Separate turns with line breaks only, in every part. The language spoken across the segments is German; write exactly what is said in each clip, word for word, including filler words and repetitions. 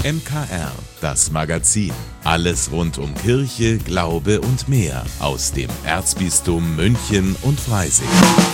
M K R, das Magazin. Alles rund um Kirche, Glaube und mehr aus dem Erzbistum München und Freising.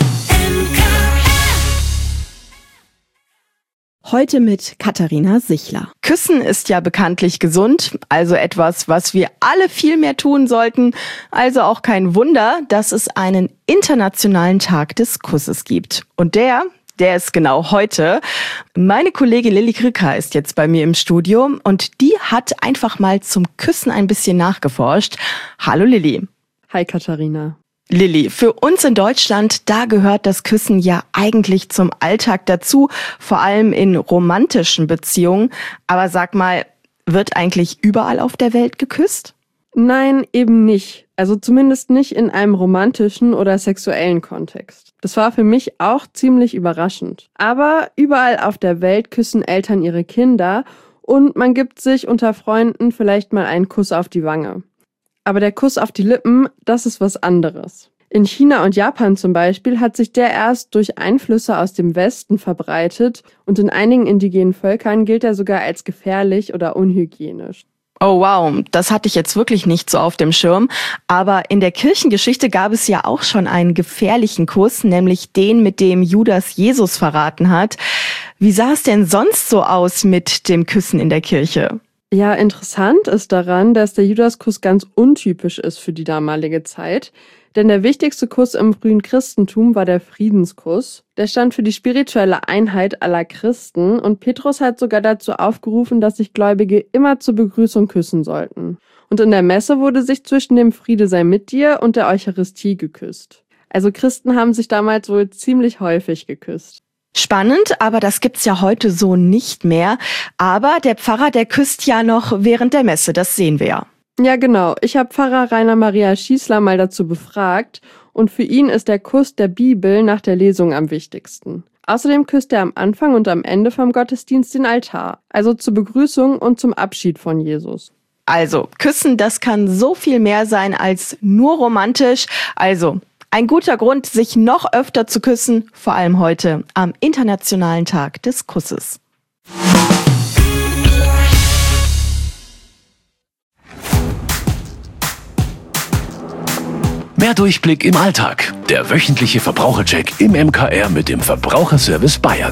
Heute mit Katharina Sichler. Küssen ist ja bekanntlich gesund, also etwas, was wir alle viel mehr tun sollten. Also auch kein Wunder, dass es einen internationalen Tag des Kusses gibt. Und der, der ist genau heute. Meine Kollegin Lilly Krücker ist jetzt bei mir im Studio und die hat einfach mal zum Küssen ein bisschen nachgeforscht. Hallo Lilly.
Hi Katharina.
Lilly, für uns in Deutschland, da gehört das Küssen ja eigentlich zum Alltag dazu, vor allem in romantischen Beziehungen. Aber sag mal, wird eigentlich überall auf der Welt geküsst?
Nein, eben nicht. Also zumindest nicht in einem romantischen oder sexuellen Kontext. Das war für mich auch ziemlich überraschend. Aber überall auf der Welt küssen Eltern ihre Kinder und man gibt sich unter Freunden vielleicht mal einen Kuss auf die Wange. Aber der Kuss auf die Lippen, das ist was anderes. In China und Japan zum Beispiel hat sich der erst durch Einflüsse aus dem Westen verbreitet und in einigen indigenen Völkern gilt er sogar als gefährlich oder unhygienisch.
Oh wow, das hatte ich jetzt wirklich nicht so auf dem Schirm. Aber in der Kirchengeschichte gab es ja auch schon einen gefährlichen Kuss, nämlich den, mit dem Judas Jesus verraten hat. Wie sah es denn sonst so aus mit dem Küssen in der Kirche?
Ja, interessant ist daran, dass der Judaskuss ganz untypisch ist für die damalige Zeit. Denn der wichtigste Kuss im frühen Christentum war der Friedenskuss. Der stand für die spirituelle Einheit aller Christen und Petrus hat sogar dazu aufgerufen, dass sich Gläubige immer zur Begrüßung küssen sollten. Und in der Messe wurde sich zwischen dem Friede sei mit dir und der Eucharistie geküsst. Also Christen haben sich damals wohl ziemlich häufig geküsst.
Spannend, aber das gibt's ja heute so nicht mehr. Aber der Pfarrer, der küsst ja noch während der Messe, das sehen wir ja.
Ja, genau. Ich habe Pfarrer Rainer Maria Schießler mal dazu befragt und für ihn ist der Kuss der Bibel nach der Lesung am wichtigsten. Außerdem küsst er am Anfang und am Ende vom Gottesdienst den Altar, also zur Begrüßung und zum Abschied von Jesus.
Also, Küssen, das kann so viel mehr sein als nur romantisch. Also, ein guter Grund, sich noch öfter zu küssen, vor allem heute am Internationalen Tag des Kusses.
Mehr Durchblick im Alltag. Der wöchentliche Verbrauchercheck im M K R mit dem Verbraucherservice Bayern.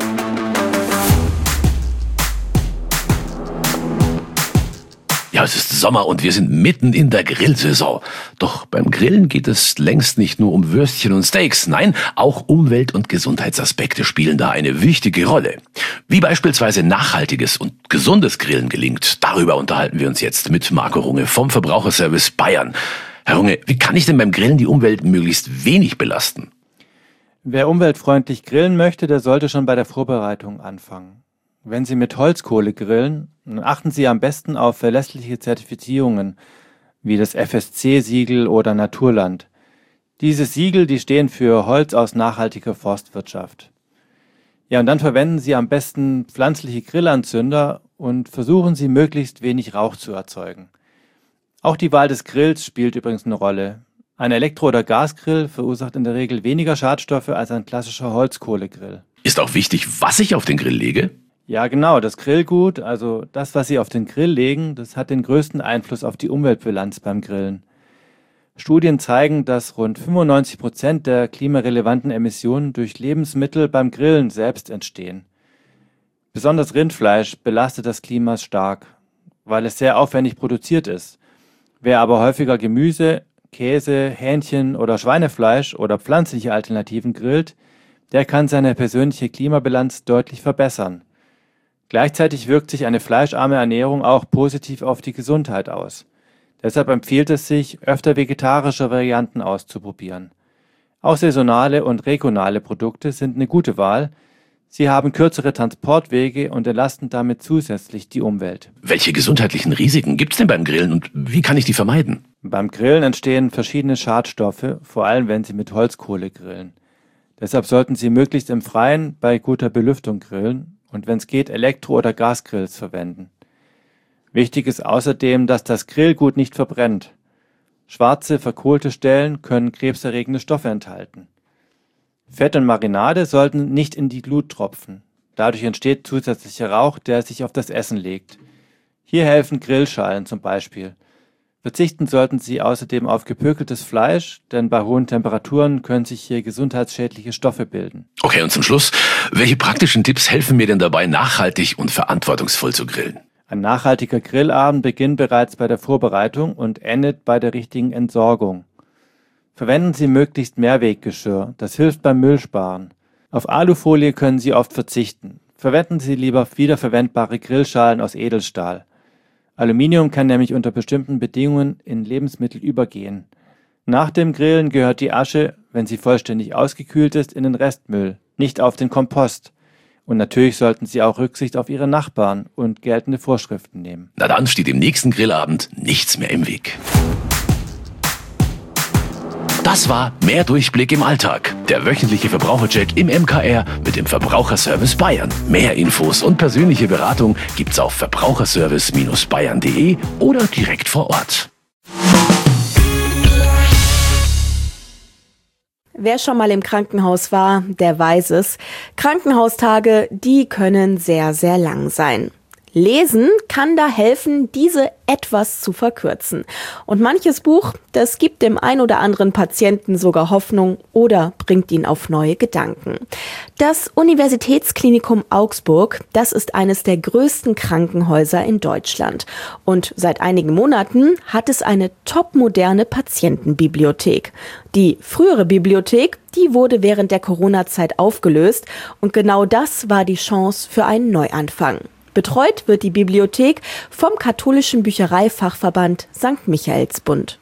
Ja, es ist Sommer und wir sind mitten in der Grillsaison. Doch beim Grillen geht es längst nicht nur um Würstchen und Steaks. Nein, auch Umwelt- und Gesundheitsaspekte spielen da eine wichtige Rolle. Wie beispielsweise nachhaltiges und gesundes Grillen gelingt, darüber unterhalten wir uns jetzt mit Marco Runge vom Verbraucherservice Bayern. Herr Runge, wie kann ich denn beim Grillen die Umwelt möglichst wenig belasten?
Wer umweltfreundlich grillen möchte, der sollte schon bei der Vorbereitung anfangen. Wenn Sie mit Holzkohle grillen, dann achten Sie am besten auf verlässliche Zertifizierungen, wie das F S C-Siegel oder Naturland. Diese Siegel, die stehen für Holz aus nachhaltiger Forstwirtschaft. Ja, und dann verwenden Sie am besten pflanzliche Grillanzünder und versuchen Sie möglichst wenig Rauch zu erzeugen. Auch die Wahl des Grills spielt übrigens eine Rolle. Ein Elektro- oder Gasgrill verursacht in der Regel weniger Schadstoffe als ein klassischer Holzkohlegrill.
Ist auch wichtig, was ich auf den Grill lege?
Ja, genau, das Grillgut, also das, was Sie auf den Grill legen, das hat den größten Einfluss auf die Umweltbilanz beim Grillen. Studien zeigen, dass rund fünfundneunzig Prozent der klimarelevanten Emissionen durch Lebensmittel beim Grillen selbst entstehen. Besonders Rindfleisch belastet das Klima stark, weil es sehr aufwendig produziert ist. Wer aber häufiger Gemüse, Käse, Hähnchen oder Schweinefleisch oder pflanzliche Alternativen grillt, der kann seine persönliche Klimabilanz deutlich verbessern. Gleichzeitig wirkt sich eine fleischarme Ernährung auch positiv auf die Gesundheit aus. Deshalb empfiehlt es sich, öfter vegetarische Varianten auszuprobieren. Auch saisonale und regionale Produkte sind eine gute Wahl. Sie haben kürzere Transportwege und entlasten damit zusätzlich die Umwelt.
Welche gesundheitlichen Risiken gibt es denn beim Grillen und wie kann ich die vermeiden?
Beim Grillen entstehen verschiedene Schadstoffe, vor allem wenn Sie mit Holzkohle grillen. Deshalb sollten Sie möglichst im Freien bei guter Belüftung grillen und wenn es geht Elektro- oder Gasgrills verwenden. Wichtig ist außerdem, dass das Grillgut nicht verbrennt. Schwarze, verkohlte Stellen können krebserregende Stoffe enthalten. Fett und Marinade sollten nicht in die Glut tropfen. Dadurch entsteht zusätzlicher Rauch, der sich auf das Essen legt. Hier helfen Grillschalen zum Beispiel. Verzichten sollten Sie außerdem auf gepökeltes Fleisch, denn bei hohen Temperaturen können sich hier gesundheitsschädliche Stoffe bilden.
Okay, und zum Schluss, welche praktischen Tipps helfen mir denn dabei, nachhaltig und verantwortungsvoll zu grillen?
Ein nachhaltiger Grillabend beginnt bereits bei der Vorbereitung und endet bei der richtigen Entsorgung. Verwenden Sie möglichst Mehrweggeschirr, das hilft beim Müllsparen. Auf Alufolie können Sie oft verzichten. Verwenden Sie lieber wiederverwendbare Grillschalen aus Edelstahl. Aluminium kann nämlich unter bestimmten Bedingungen in Lebensmittel übergehen. Nach dem Grillen gehört die Asche, wenn sie vollständig ausgekühlt ist, in den Restmüll, nicht auf den Kompost. Und natürlich sollten Sie auch Rücksicht auf Ihre Nachbarn und geltende Vorschriften nehmen.
Na dann steht im nächsten Grillabend nichts mehr im Weg. Das war Mehr Durchblick im Alltag, der wöchentliche Verbrauchercheck im M K R mit dem Verbraucherservice Bayern. Mehr Infos und persönliche Beratung gibt's auf verbraucherservice Bindestrich bayern punkt de oder direkt vor Ort.
Wer schon mal im Krankenhaus war, der weiß es. Krankenhaustage, die können sehr, sehr lang sein. Lesen kann da helfen, diese etwas zu verkürzen. Und manches Buch, das gibt dem ein oder anderen Patienten sogar Hoffnung oder bringt ihn auf neue Gedanken. Das Universitätsklinikum Augsburg, das ist eines der größten Krankenhäuser in Deutschland. Und seit einigen Monaten hat es eine topmoderne Patientenbibliothek. Die frühere Bibliothek, die wurde während der Corona-Zeit aufgelöst. Und genau das war die Chance für einen Neuanfang. Betreut wird die Bibliothek vom katholischen Büchereifachverband Sankt Michaelsbund.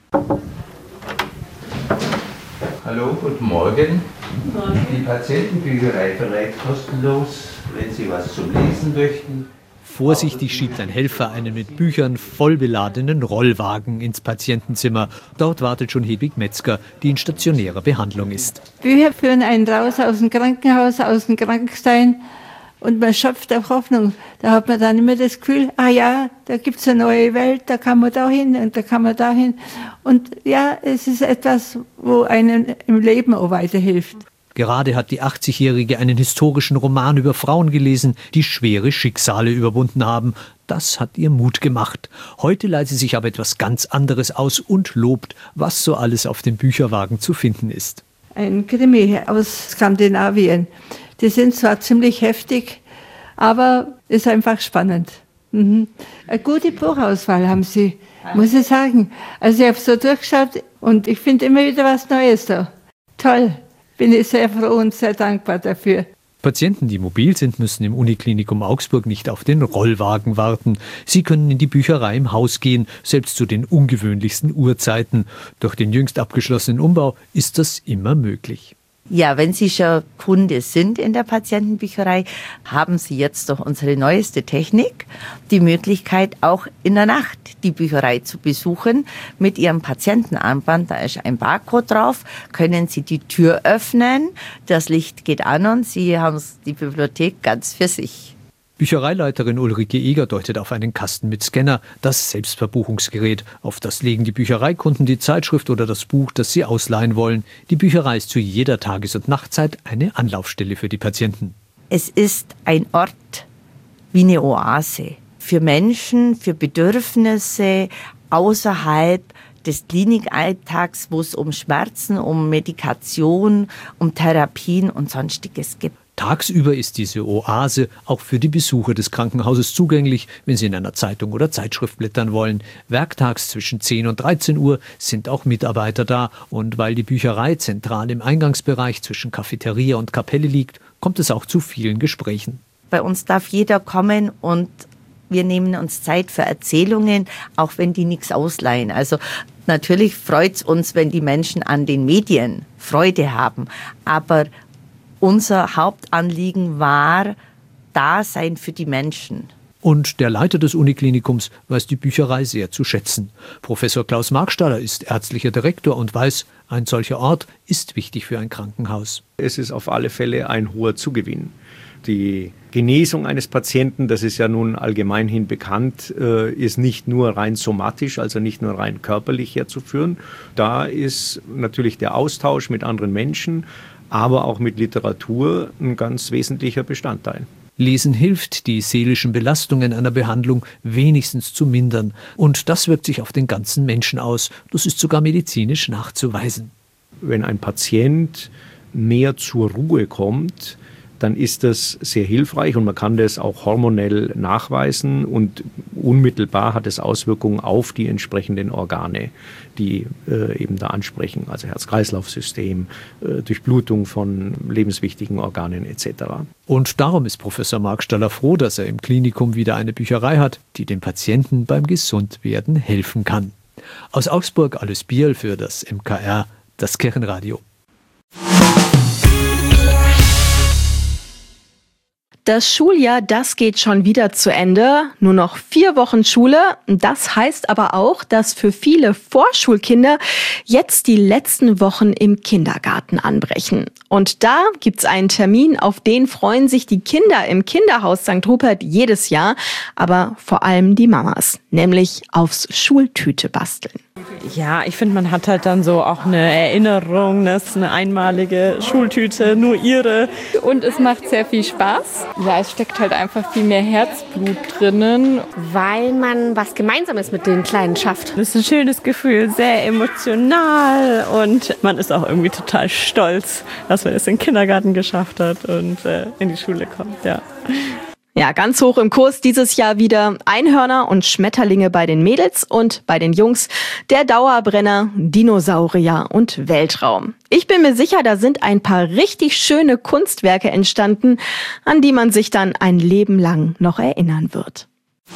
Hallo, guten Morgen. Die Patientenbücherei verleiht kostenlos, wenn Sie was zum Lesen möchten.
Vorsichtig schiebt ein Helfer einen mit Büchern voll beladenen Rollwagen ins Patientenzimmer. Dort wartet schon Hedwig Metzger, die in stationärer Behandlung ist.
Bücher führen einen raus aus dem Krankenhaus, aus dem Krankenstein. Und man schöpft auf Hoffnung. Da hat man dann immer das Gefühl, ah ja, da gibt's eine neue Welt, da kann man da hin und da kann man da hin. Und ja, es ist etwas, wo einem im Leben auch weiterhilft.
Gerade hat die achtzigjährige einen historischen Roman über Frauen gelesen, die schwere Schicksale überwunden haben. Das hat ihr Mut gemacht. Heute leiht sie sich aber etwas ganz anderes aus und lobt, was so alles auf dem Bücherwagen zu finden ist.
Ein Krimi aus Skandinavien. Die sind zwar ziemlich heftig, aber ist einfach spannend. Mhm. Eine gute Buchauswahl haben Sie, muss ich sagen. Also ich habe so durchgeschaut und ich finde immer wieder was Neues da. Toll, bin ich sehr froh und sehr dankbar dafür.
Patienten, die mobil sind, müssen im Uniklinikum Augsburg nicht auf den Rollwagen warten. Sie können in die Bücherei im Haus gehen, selbst zu den ungewöhnlichsten Uhrzeiten. Durch den jüngst abgeschlossenen Umbau ist das immer möglich.
Ja, wenn Sie schon Kunde sind in der Patientenbücherei, haben Sie jetzt durch unsere neueste Technik die Möglichkeit, auch in der Nacht die Bücherei zu besuchen. Mit Ihrem Patientenarmband, da ist ein Barcode drauf, können Sie die Tür öffnen, das Licht geht an und Sie haben die Bibliothek ganz für sich.
Büchereileiterin Ulrike Eger deutet auf einen Kasten mit Scanner, das Selbstverbuchungsgerät. Auf das legen die Büchereikunden die Zeitschrift oder das Buch, das sie ausleihen wollen. Die Bücherei ist zu jeder Tages- und Nachtzeit eine Anlaufstelle für die Patienten.
Es ist ein Ort wie eine Oase für Menschen, für Bedürfnisse außerhalb des Klinikalltags, wo es um Schmerzen, um Medikation, um Therapien und Sonstiges geht.
Tagsüber ist diese Oase auch für die Besucher des Krankenhauses zugänglich, wenn sie in einer Zeitung oder Zeitschrift blättern wollen. Werktags zwischen zehn und dreizehn Uhr sind auch Mitarbeiter da. Und weil die Bücherei zentral im Eingangsbereich zwischen Cafeteria und Kapelle liegt, kommt es auch zu vielen Gesprächen.
Bei uns darf jeder kommen und wir nehmen uns Zeit für Erzählungen, auch wenn die nichts ausleihen. Also natürlich freut es uns, wenn die Menschen an den Medien Freude haben, aber unser Hauptanliegen war Dasein für die Menschen.
Und der Leiter des Uniklinikums weiß die Bücherei sehr zu schätzen. Professor Klaus Markstaller ist ärztlicher Direktor und weiß, ein solcher Ort ist wichtig für ein Krankenhaus.
Es ist auf alle Fälle ein hoher Zugewinn. Die Genesung eines Patienten, das ist ja nun allgemeinhin bekannt, ist nicht nur rein somatisch, also nicht nur rein körperlich herzuführen. Da ist natürlich der Austausch mit anderen Menschen, aber auch mit Literatur ein ganz wesentlicher Bestandteil.
Lesen hilft, die seelischen Belastungen einer Behandlung wenigstens zu mindern. Und das wirkt sich auf den ganzen Menschen aus. Das ist sogar medizinisch nachzuweisen.
Wenn ein Patient mehr zur Ruhe kommt, dann ist das sehr hilfreich und man kann das auch hormonell nachweisen und unmittelbar hat es Auswirkungen auf die entsprechenden Organe, die äh, eben da ansprechen, also Herz-Kreislauf-System, äh, Durchblutung von lebenswichtigen Organen et cetera.
Und darum ist Professor Markstaller froh, dass er im Klinikum wieder eine Bücherei hat, die dem Patienten beim Gesundwerden helfen kann. Aus Augsburg Alice Bierl für das M K R, das Kirchenradio.
Das Schuljahr, das geht schon wieder zu Ende. Nur noch vier Wochen Schule. Das heißt aber auch, dass für viele Vorschulkinder jetzt die letzten Wochen im Kindergarten anbrechen. Und da gibt's einen Termin, auf den freuen sich die Kinder im Kinderhaus Sankt Rupert jedes Jahr. Aber vor allem die Mamas, nämlich aufs Schultüte basteln.
Ja, ich finde, man hat halt dann so auch eine Erinnerung, das ist eine einmalige Schultüte, nur ihre.
Und es macht sehr viel Spaß. Ja, es steckt halt einfach viel mehr Herzblut drinnen.
Weil man was Gemeinsames mit den Kleinen schafft.
Das ist ein schönes Gefühl, sehr emotional und man ist auch irgendwie total stolz, dass man es in den Kindergarten geschafft hat und äh, in die Schule kommt, ja.
Ja, ganz hoch im Kurs dieses Jahr wieder Einhörner und Schmetterlinge bei den Mädels und bei den Jungs der Dauerbrenner, Dinosaurier und Weltraum. Ich bin mir sicher, da sind ein paar richtig schöne Kunstwerke entstanden, an die man sich dann ein Leben lang noch erinnern wird.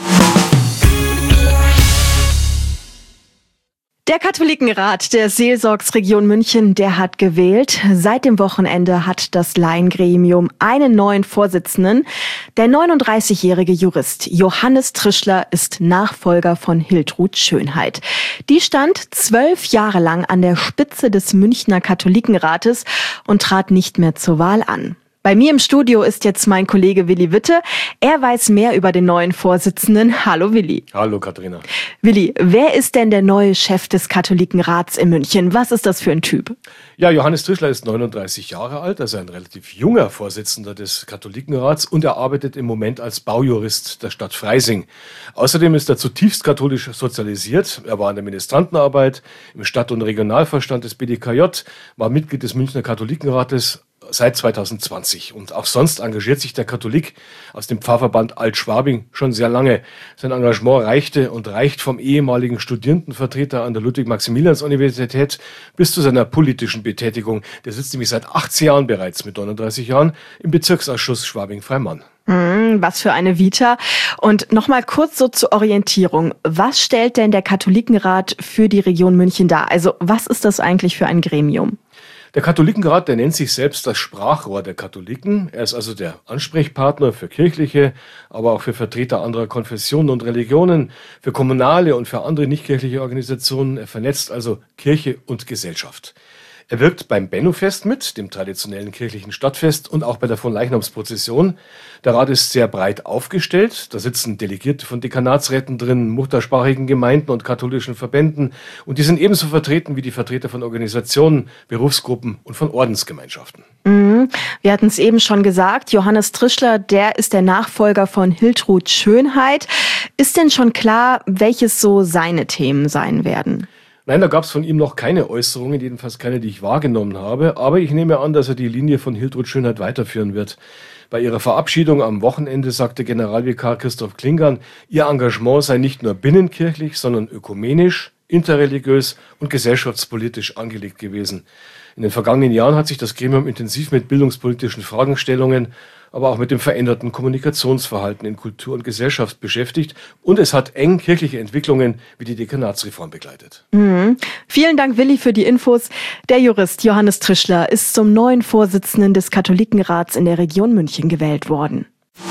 Der Katholikenrat der Seelsorgsregion München, der hat gewählt. Seit dem Wochenende hat das Laiengremium einen neuen Vorsitzenden. Der neununddreißigjährige Jurist Johannes Trischler ist Nachfolger von Hiltrud Schönheit. Die stand zwölf Jahre lang an der Spitze des Münchner Katholikenrates und trat nicht mehr zur Wahl an. Bei mir im Studio ist jetzt mein Kollege Willi Witte. Er weiß mehr über den neuen Vorsitzenden. Hallo Willi.
Hallo Katharina.
Willi, wer ist denn der neue Chef des Katholikenrats in München? Was ist das für ein Typ?
Ja, Johannes Trischler ist neununddreißig Jahre alt, also ein relativ junger Vorsitzender des Katholikenrats und er arbeitet im Moment als Baujurist der Stadt Freising. Außerdem ist er zutiefst katholisch sozialisiert. Er war in der Ministrantenarbeit, im Stadt- und Regionalvorstand des B D K J, war Mitglied des Münchner Katholikenrates seit zweitausendzwanzig. Und auch sonst engagiert sich der Katholik aus dem Pfarrverband Alt-Schwabing schon sehr lange. Sein Engagement reichte und reicht vom ehemaligen Studierendenvertreter an der Ludwig-Maximilians-Universität bis zu seiner politischen Betätigung. Der sitzt nämlich seit achtzehn Jahren bereits mit neununddreißig Jahren im Bezirksausschuss Schwabing-Freimann.
Hm, was für eine Vita. Und nochmal kurz so zur Orientierung. Was stellt denn der Katholikenrat für die Region München dar? Also was ist das eigentlich für ein Gremium?
Der Katholikenrat, der nennt sich selbst das Sprachrohr der Katholiken. Er ist also der Ansprechpartner für kirchliche, aber auch für Vertreter anderer Konfessionen und Religionen, für kommunale und für andere nichtkirchliche Organisationen. Er vernetzt also Kirche und Gesellschaft. Er wirkt beim Benno-Fest mit, dem traditionellen kirchlichen Stadtfest, und auch bei der Fronleichnamsprozession. Der Rat ist sehr breit aufgestellt. Da sitzen Delegierte von Dekanatsräten drin, muttersprachigen Gemeinden und katholischen Verbänden. Und die sind ebenso vertreten wie die Vertreter von Organisationen, Berufsgruppen und von Ordensgemeinschaften.
Mhm. Wir hatten es eben schon gesagt, Johannes Trischler, der ist der Nachfolger von Hiltrud Schönheit. Ist denn schon klar, welches so seine Themen sein werden?
Nein, da gab es von ihm noch keine Äußerungen, jedenfalls keine, die ich wahrgenommen habe. Aber ich nehme an, dass er die Linie von Hiltrud Schönheit weiterführen wird. Bei ihrer Verabschiedung am Wochenende sagte Generalvikar Christoph Klingern, ihr Engagement sei nicht nur binnenkirchlich, sondern ökumenisch, interreligiös und gesellschaftspolitisch angelegt gewesen. In den vergangenen Jahren hat sich das Gremium intensiv mit bildungspolitischen Fragestellungen, aber auch mit dem veränderten Kommunikationsverhalten in Kultur und Gesellschaft beschäftigt und es hat eng kirchliche Entwicklungen wie die Dekanatsreform begleitet.
Mhm. Vielen Dank, Willi, für die Infos. Der Jurist Johannes Trischler ist zum neuen Vorsitzenden des Katholikenrats in der Region München gewählt worden.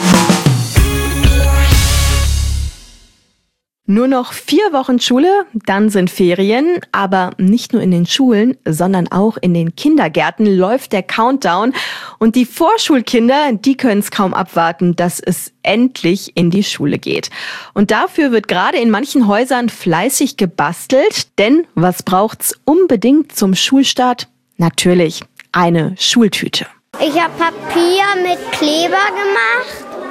Nur noch vier Wochen Schule, dann sind Ferien. Aber nicht nur in den Schulen, sondern auch in den Kindergärten läuft der Countdown. Und die Vorschulkinder, die können es kaum abwarten, dass es endlich in die Schule geht. Und dafür wird gerade in manchen Häusern fleißig gebastelt. Denn was braucht's unbedingt zum Schulstart? Natürlich eine Schultüte.
Ich habe Papier mit Kleber gemacht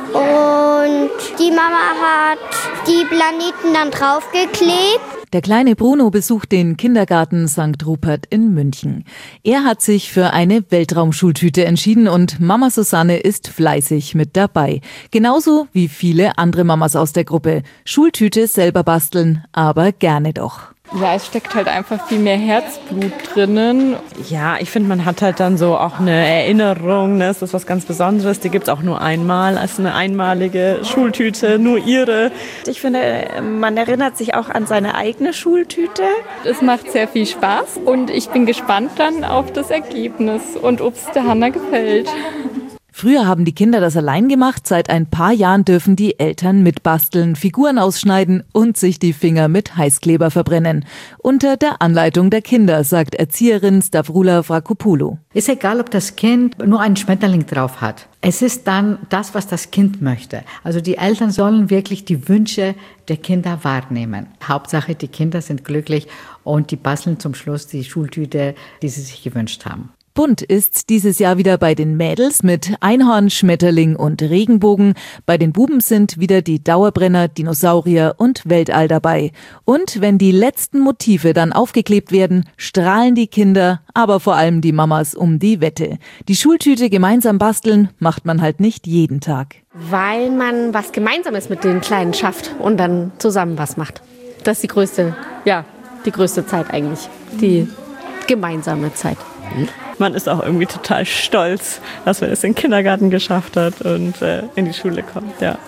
und die Mama hat die Planeten dann draufgeklebt.
Der kleine Bruno besucht den Kindergarten Sankt Rupert in München. Er hat sich für eine Weltraumschultüte entschieden und Mama Susanne ist fleißig mit dabei. Genauso wie viele andere Mamas aus der Gruppe. Schultüte selber basteln, aber gerne doch.
Ja, es steckt halt einfach viel mehr Herzblut drinnen.
Ja, ich finde, man hat halt dann so auch eine Erinnerung, ne? Es ist was ganz Besonderes, die gibt es auch nur einmal, als eine einmalige Schultüte, nur ihre. Ich finde, man erinnert sich auch an seine eigene Schultüte.
Es macht sehr viel Spaß und ich bin gespannt dann auf das Ergebnis und ob es der Hanna gefällt.
Früher haben die Kinder das allein gemacht, seit ein paar Jahren dürfen die Eltern mitbasteln, Figuren ausschneiden und sich die Finger mit Heißkleber verbrennen. Unter der Anleitung der Kinder, sagt Erzieherin Stavroula Vrakopoulou.
Ist egal, ob das Kind nur einen Schmetterling drauf hat. Es ist dann das, was das Kind möchte. Also die Eltern sollen wirklich die Wünsche der Kinder wahrnehmen. Hauptsache, die Kinder sind glücklich und die basteln zum Schluss die Schultüte, die sie sich gewünscht haben.
Bunt ist's dieses Jahr wieder bei den Mädels mit Einhorn, Schmetterling und Regenbogen. Bei den Buben sind wieder die Dauerbrenner, Dinosaurier und Weltall dabei. Und wenn die letzten Motive dann aufgeklebt werden, strahlen die Kinder, aber vor allem die Mamas um die Wette. Die Schultüte gemeinsam basteln macht man halt nicht jeden Tag.
Weil man was Gemeinsames mit den Kleinen schafft und dann zusammen was macht. Das ist die größte, ja, die größte Zeit eigentlich. Die gemeinsame Zeit.
Man ist auch irgendwie total stolz, dass man es in den Kindergarten geschafft hat und äh, in die Schule kommt, ja.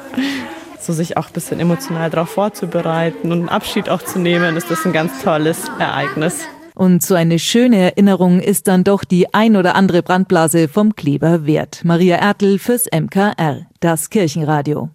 So sich auch ein bisschen emotional darauf vorzubereiten und einen Abschied auch zu nehmen, ist das ein ganz tolles Ereignis.
Und so eine schöne Erinnerung ist dann doch die ein oder andere Brandblase vom Kleber wert. Maria Ertl fürs M K R, das Kirchenradio.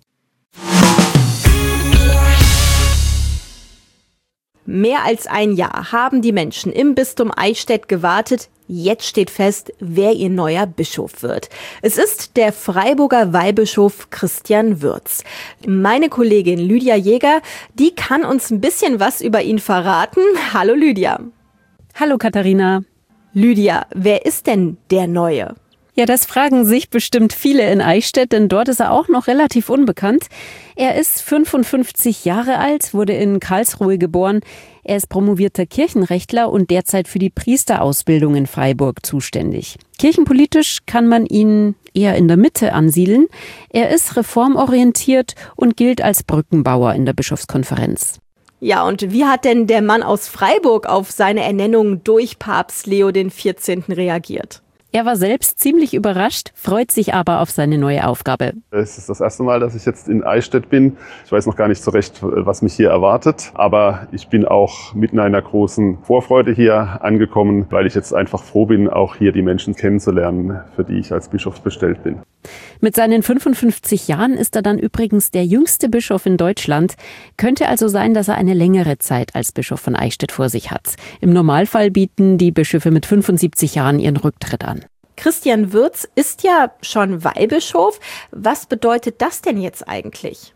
Mehr als ein Jahr haben die Menschen im Bistum Eichstätt gewartet. Jetzt steht fest, wer ihr neuer Bischof wird. Es ist der Freiburger Weihbischof Christian Würz. Meine Kollegin Lydia Jäger, die kann uns ein bisschen was über ihn verraten. Hallo Lydia.
Hallo Katharina.
Lydia, wer ist denn der Neue?
Ja, das fragen sich bestimmt viele in Eichstätt, denn dort ist er auch noch relativ unbekannt. Er ist fünfundfünfzig Jahre alt, wurde in Karlsruhe geboren. Er ist promovierter Kirchenrechtler und derzeit für die Priesterausbildung in Freiburg zuständig. Kirchenpolitisch kann man ihn eher in der Mitte ansiedeln. Er ist reformorientiert und gilt als Brückenbauer in der Bischofskonferenz.
Ja, und wie hat denn der Mann aus Freiburg auf seine Ernennung durch Papst Leo der vierzehnten reagiert?
Er war selbst ziemlich überrascht, freut sich aber auf seine neue Aufgabe.
Es ist das erste Mal, dass ich jetzt in Eichstätt bin. Ich weiß noch gar nicht so recht, was mich hier erwartet. Aber ich bin auch mit einer großen Vorfreude hier angekommen, weil ich jetzt einfach froh bin, auch hier die Menschen kennenzulernen, für die ich als Bischof bestellt bin.
Mit seinen fünfundfünfzig Jahren ist er dann übrigens der jüngste Bischof in Deutschland. Könnte also sein, dass er eine längere Zeit als Bischof von Eichstätt vor sich hat. Im Normalfall bieten die Bischöfe mit fünfundsiebzig Jahren ihren Rücktritt an.
Christian Würz ist ja schon Weihbischof. Was bedeutet das denn jetzt eigentlich?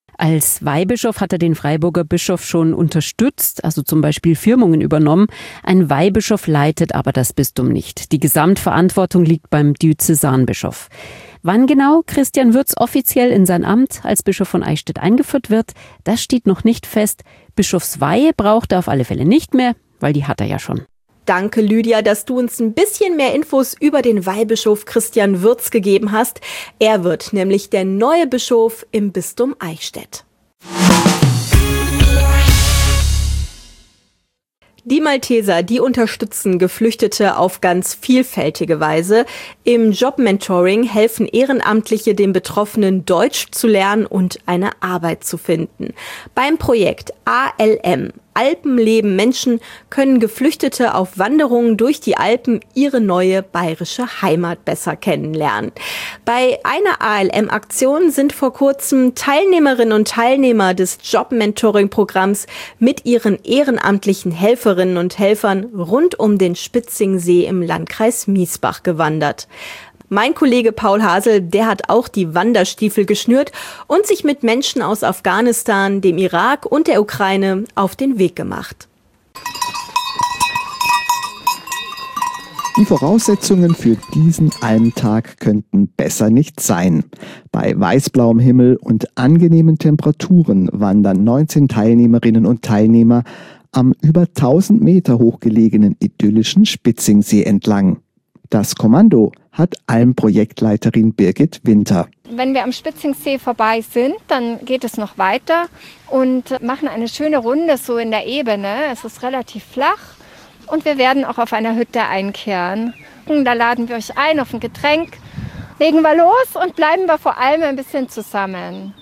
Als Weihbischof hat er den Freiburger Bischof schon unterstützt, also zum Beispiel Firmungen übernommen. Ein Weihbischof leitet aber das Bistum nicht. Die Gesamtverantwortung liegt beim Diözesanbischof. Wann genau Christian Würz offiziell in sein Amt als Bischof von Eichstätt eingeführt wird, das steht noch nicht fest. Bischofsweihe braucht er auf alle Fälle nicht mehr, weil die hat er ja schon.
Danke, Lydia, dass du uns ein bisschen mehr Infos über den Weihbischof Christian Würz gegeben hast. Er wird nämlich der neue Bischof im Bistum Eichstätt. Die Malteser, die unterstützen Geflüchtete auf ganz vielfältige Weise. Im Jobmentoring helfen Ehrenamtliche den Betroffenen, Deutsch zu lernen und eine Arbeit zu finden. Beim Projekt A L M, Alpenleben Menschen, können Geflüchtete auf Wanderungen durch die Alpen ihre neue bayerische Heimat besser kennenlernen. Bei einer A L M-Aktion sind vor kurzem Teilnehmerinnen und Teilnehmer des Jobmentoring-Programms mit ihren ehrenamtlichen Helferinnen und Helfern rund um den Spitzingsee im Landkreis Miesbach gewandert. Mein Kollege Paul Hasel, der hat auch die Wanderstiefel geschnürt und sich mit Menschen aus Afghanistan, dem Irak und der Ukraine auf den Weg gemacht.
Die Voraussetzungen für diesen Almtag könnten besser nicht sein. Bei weißblauem Himmel und angenehmen Temperaturen wandern neunzehn Teilnehmerinnen und Teilnehmer am über tausend Meter hoch gelegenen idyllischen Spitzingsee entlang. Das Kommando hat Almprojektleiterin Birgit Winter.
Wenn wir am Spitzingsee vorbei sind, dann geht es noch weiter und machen eine schöne Runde so in der Ebene. Es ist relativ flach und wir werden auch auf einer Hütte einkehren. Da laden wir euch ein auf ein Getränk, legen wir los und bleiben wir vor allem ein bisschen zusammen.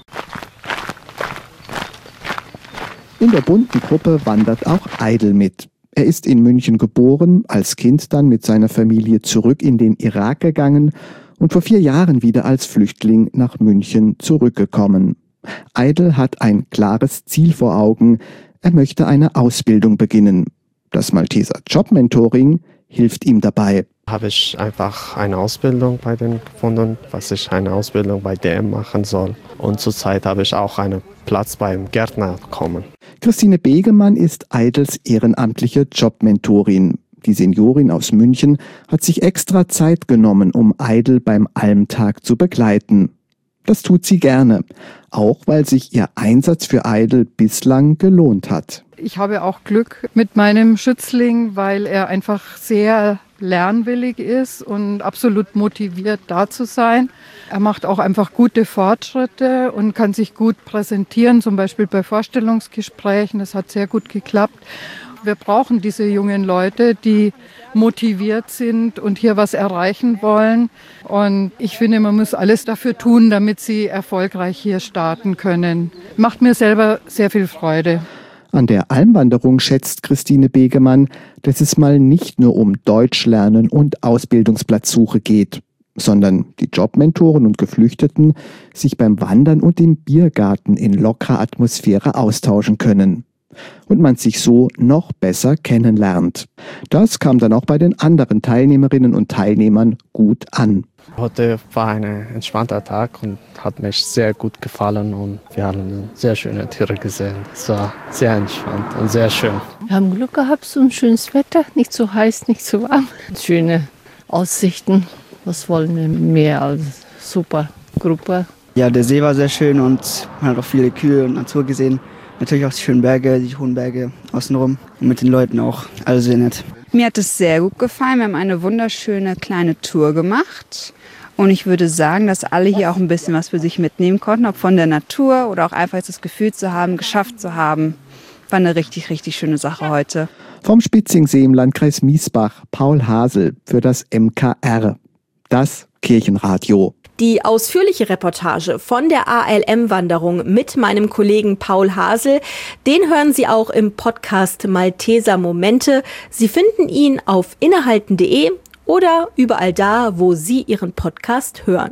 In der bunten Gruppe wandert auch Aidel mit. Er ist in München geboren, als Kind dann mit seiner Familie zurück in den Irak gegangen und vor vier Jahren wieder als Flüchtling nach München zurückgekommen. Aidel hat ein klares Ziel vor Augen. Er möchte eine Ausbildung beginnen. Das Malteser Jobmentoring hilft ihm dabei.
Habe ich einfach eine Ausbildung bei denen gefunden, was ich eine Ausbildung bei D M machen soll. Und zurzeit habe ich auch einen Platz beim Gärtner bekommen.
Christine Begemann ist Aidels ehrenamtliche Jobmentorin. Die Seniorin aus München hat sich extra Zeit genommen, um Aidel beim Almtag zu begleiten. Das tut sie gerne, auch weil sich ihr Einsatz für Aidel bislang gelohnt hat.
Ich habe auch Glück mit meinem Schützling, weil er einfach sehr lernwillig ist und absolut motiviert, da zu sein. Er macht auch einfach gute Fortschritte und kann sich gut präsentieren, zum Beispiel bei Vorstellungsgesprächen. Das hat sehr gut geklappt. Wir brauchen diese jungen Leute, die motiviert sind und hier was erreichen wollen. Und ich finde, man muss alles dafür tun, damit sie erfolgreich hier starten können. Macht mir selber sehr viel Freude.
An der Almwanderung schätzt Christine Begemann, dass es mal nicht nur um Deutschlernen und Ausbildungsplatzsuche geht, sondern die Jobmentoren und Geflüchteten sich beim Wandern und im Biergarten in lockerer Atmosphäre austauschen können. Und man sich so noch besser kennenlernt. Das kam dann auch bei den anderen Teilnehmerinnen und Teilnehmern gut an.
Heute war ein entspannter Tag und hat mich sehr gut gefallen und wir haben sehr schöne Tiere gesehen. Es war sehr entspannt und sehr schön.
Wir haben Glück gehabt, so ein schönes Wetter, nicht zu heiß, nicht zu warm. Schöne Aussichten, was wollen wir mehr als super Gruppe.
Ja, der See war sehr schön und man hat auch viele Kühe und Natur gesehen. Natürlich auch die schönen Berge, die hohen Berge außenrum und mit den Leuten auch, alles sehr nett.
Mir hat es sehr gut gefallen. Wir haben eine wunderschöne kleine Tour gemacht. Und ich würde sagen, dass alle hier auch ein bisschen was für sich mitnehmen konnten, ob von der Natur oder auch einfach das Gefühl zu haben, geschafft zu haben. War eine richtig, richtig schöne Sache heute.
Vom Spitzingsee im Landkreis Miesbach, Paul Hasel für das M K R, das Kirchenradio.
Die ausführliche Reportage von der A L M-Wanderung mit meinem Kollegen Paul Hasel, den hören Sie auch im Podcast Malteser Momente. Sie finden ihn auf innehalten punkt de oder überall da, wo Sie Ihren Podcast hören.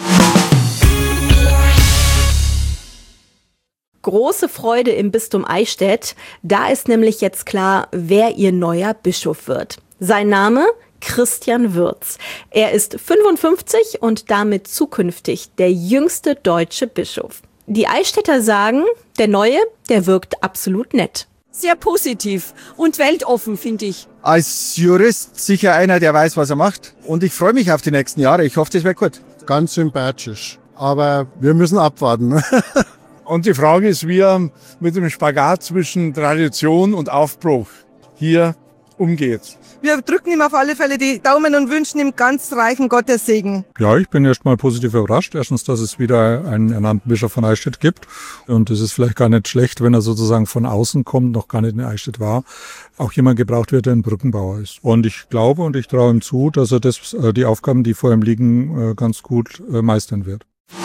Große Freude im Bistum Eichstätt. Da ist nämlich jetzt klar, wer ihr neuer Bischof wird. Sein Name? Christian Würz. Er ist fünfundfünfzig und damit zukünftig der jüngste deutsche Bischof. Die Eichstätter sagen, der Neue, der wirkt absolut nett.
Sehr positiv und weltoffen, finde ich.
Als Jurist sicher einer, der weiß, was er macht. Und ich freue mich auf die nächsten Jahre. Ich hoffe, das wird gut.
Ganz sympathisch. Aber wir müssen abwarten.
Und die Frage ist, wie er mit dem Spagat zwischen Tradition und Aufbruch hier umgeht.
Wir drücken ihm auf alle Fälle die Daumen und wünschen ihm ganz reichen Gottessegen.
Ja, ich bin erst mal positiv überrascht. Erstens, dass es wieder einen ernannten Bischof von Eichstätt gibt. Und es ist vielleicht gar nicht schlecht, wenn er sozusagen von außen kommt, noch gar nicht in Eichstätt war, auch jemand gebraucht wird, der ein Brückenbauer ist. Und ich glaube und ich traue ihm zu, dass er das, die Aufgaben, die vor ihm liegen, ganz gut meistern wird.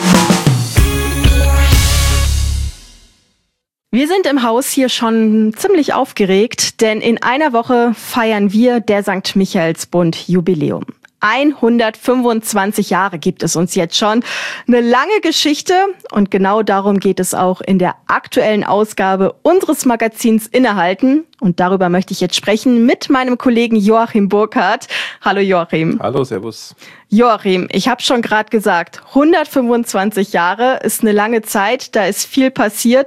Wir sind im Haus hier schon ziemlich aufgeregt, denn in einer Woche feiern wir der Sankt Michaelsbund Jubiläum. hundertfünfundzwanzig Jahre gibt es uns jetzt schon. Eine lange Geschichte und genau darum geht es auch in der aktuellen Ausgabe unseres Magazins Innehalten. Und darüber möchte ich jetzt sprechen mit meinem Kollegen Joachim Burkhardt. Hallo Joachim.
Hallo, servus.
Joachim, ich habe schon gerade gesagt, hundertfünfundzwanzig Jahre ist eine lange Zeit, da ist viel passiert.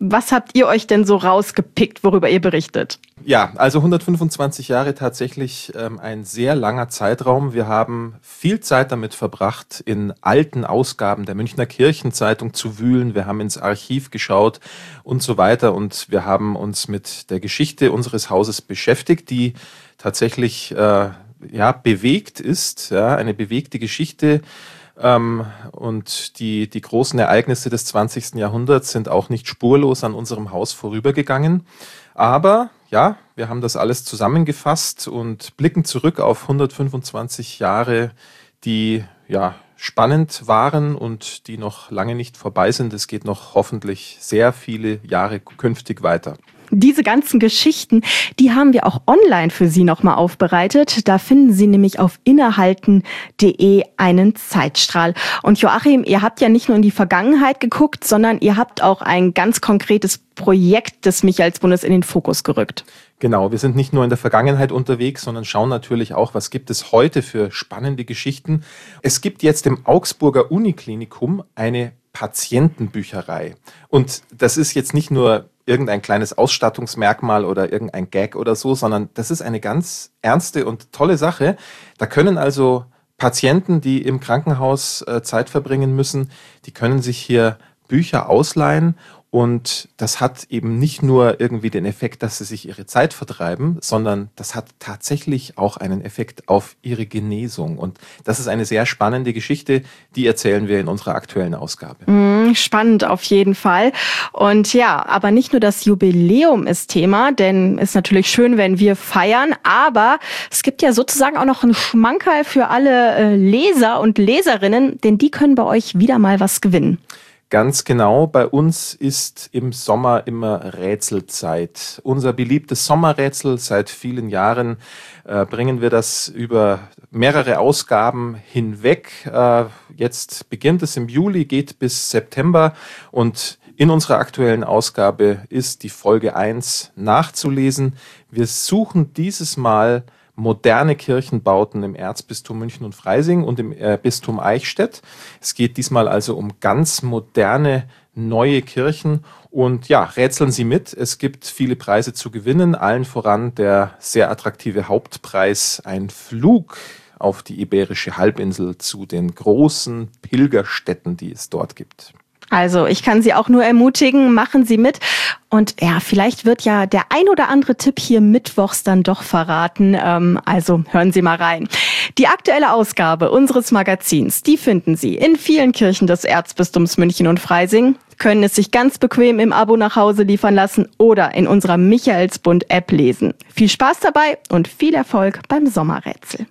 Was habt ihr euch denn so rausgepickt, worüber ihr berichtet?
Ja, also hundertfünfundzwanzig Jahre tatsächlich ähm, ein sehr langer Zeitraum. Wir haben viel Zeit damit verbracht, in alten Ausgaben der Münchner Kirchenzeitung zu wühlen. Wir haben ins Archiv geschaut und so weiter. Und wir haben uns mit der Geschichte unseres Hauses beschäftigt, die tatsächlich äh, ja, bewegt ist, ja, eine bewegte Geschichte. Ähm, und die, die großen Ereignisse des zwanzigsten Jahrhunderts sind auch nicht spurlos an unserem Haus vorübergegangen. Aber ja, wir haben das alles zusammengefasst und blicken zurück auf hundertfünfundzwanzig Jahre, die ja spannend waren und die noch lange nicht vorbei sind. Es geht noch hoffentlich sehr viele Jahre künftig weiter.
Diese ganzen Geschichten, die haben wir auch online für Sie nochmal aufbereitet. Da finden Sie nämlich auf innehalten punkt de einen Zeitstrahl. Und Joachim, ihr habt ja nicht nur in die Vergangenheit geguckt, sondern ihr habt auch ein ganz konkretes Projekt des Michaelsbundes in den Fokus gerückt.
Genau, wir sind nicht nur in der Vergangenheit unterwegs, sondern schauen natürlich auch, was gibt es heute für spannende Geschichten. Es gibt jetzt im Augsburger Uniklinikum eine Patientenbücherei. Und das ist jetzt nicht nur irgendein kleines Ausstattungsmerkmal oder irgendein Gag oder so, sondern das ist eine ganz ernste und tolle Sache. Da können also Patienten, die im Krankenhaus äh, Zeit verbringen müssen, die können sich hier Bücher ausleihen. Und das hat eben nicht nur irgendwie den Effekt, dass sie sich ihre Zeit vertreiben, sondern das hat tatsächlich auch einen Effekt auf ihre Genesung. Und das ist eine sehr spannende Geschichte, die erzählen wir in unserer aktuellen Ausgabe.
Mm, spannend auf jeden Fall. Und ja, aber nicht nur das Jubiläum ist Thema, denn es ist natürlich schön, wenn wir feiern, aber es gibt ja sozusagen auch noch einen Schmankerl für alle Leser und Leserinnen, denn die können bei euch wieder mal was gewinnen.
Ganz genau, bei uns ist im Sommer immer Rätselzeit. Unser beliebtes Sommerrätsel, seit vielen Jahren äh, bringen wir das über mehrere Ausgaben hinweg. Äh, jetzt beginnt es im Juli, geht bis September und in unserer aktuellen Ausgabe ist die Folge eins nachzulesen. Wir suchen dieses Mal moderne Kirchenbauten im Erzbistum München und Freising und im äh, Bistum Eichstätt. Es geht diesmal also um ganz moderne, neue Kirchen. Und ja, rätseln Sie mit. Es gibt viele Preise zu gewinnen, allen voran der sehr attraktive Hauptpreis, ein Flug auf die Iberische Halbinsel zu den großen Pilgerstätten, die es dort gibt.
Also ich kann Sie auch nur ermutigen, machen Sie mit. Und ja, vielleicht wird ja der ein oder andere Tipp hier mittwochs dann doch verraten. Ähm, also hören Sie mal rein. Die aktuelle Ausgabe unseres Magazins, die finden Sie in vielen Kirchen des Erzbistums München und Freising, können es sich ganz bequem im Abo nach Hause liefern lassen oder in unserer Michaelsbund-App lesen. Viel Spaß dabei und viel Erfolg beim Sommerrätsel.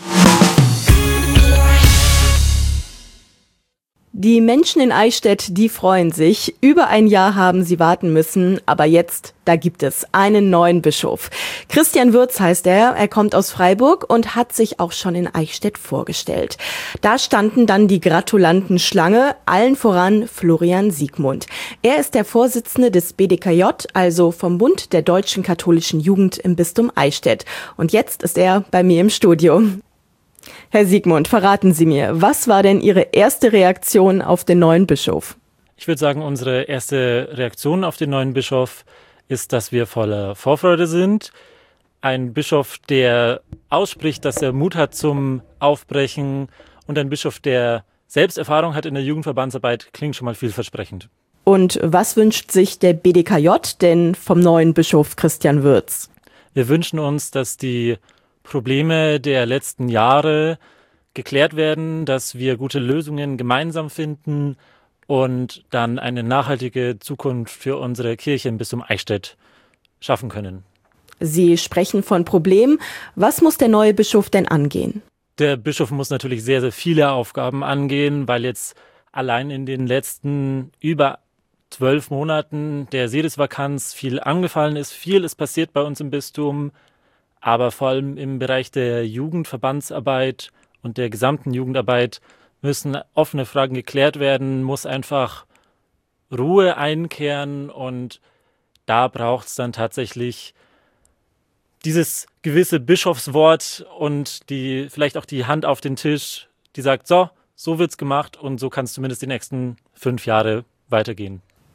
Die Menschen in Eichstätt, die freuen sich. Über ein Jahr haben sie warten müssen, aber jetzt, da gibt es einen neuen Bischof. Christian Würz heißt er, er kommt aus Freiburg und hat sich auch schon in Eichstätt vorgestellt. Da standen dann die Gratulanten Schlange, allen voran Florian Siegmund. Er ist der Vorsitzende des B D K J, also vom Bund der Deutschen Katholischen Jugend im Bistum Eichstätt. Und jetzt ist er bei mir im Studio. Herr Siegmund, verraten Sie mir, was war denn Ihre erste Reaktion auf den neuen Bischof?
Ich würde sagen, unsere erste Reaktion auf den neuen Bischof ist, dass wir voller Vorfreude sind. Ein Bischof, der ausspricht, dass er Mut hat zum Aufbrechen, und ein Bischof, der selbst Erfahrung hat in der Jugendverbandsarbeit, klingt schon mal vielversprechend.
Und was wünscht sich der B D K J denn vom neuen Bischof Christian Würz?
Wir wünschen uns, dass die Probleme der letzten Jahre geklärt werden, dass wir gute Lösungen gemeinsam finden und dann eine nachhaltige Zukunft für unsere Kirche im Bistum Eichstätt schaffen können.
Sie sprechen von Problemen. Was muss der neue Bischof denn angehen?
Der Bischof muss natürlich sehr, sehr viele Aufgaben angehen, weil jetzt allein in den letzten über zwölf Monaten der Sedesvakanz viel angefallen ist. Viel ist passiert bei uns im Bistum. Aber vor allem im Bereich der Jugendverbandsarbeit und der gesamten Jugendarbeit müssen offene Fragen geklärt werden, muss einfach Ruhe einkehren, und da braucht es dann tatsächlich dieses gewisse Bischofswort und die vielleicht auch die Hand auf den Tisch, die sagt, so, so wird's gemacht und so kann es zumindest die nächsten fünf Jahre weitergehen.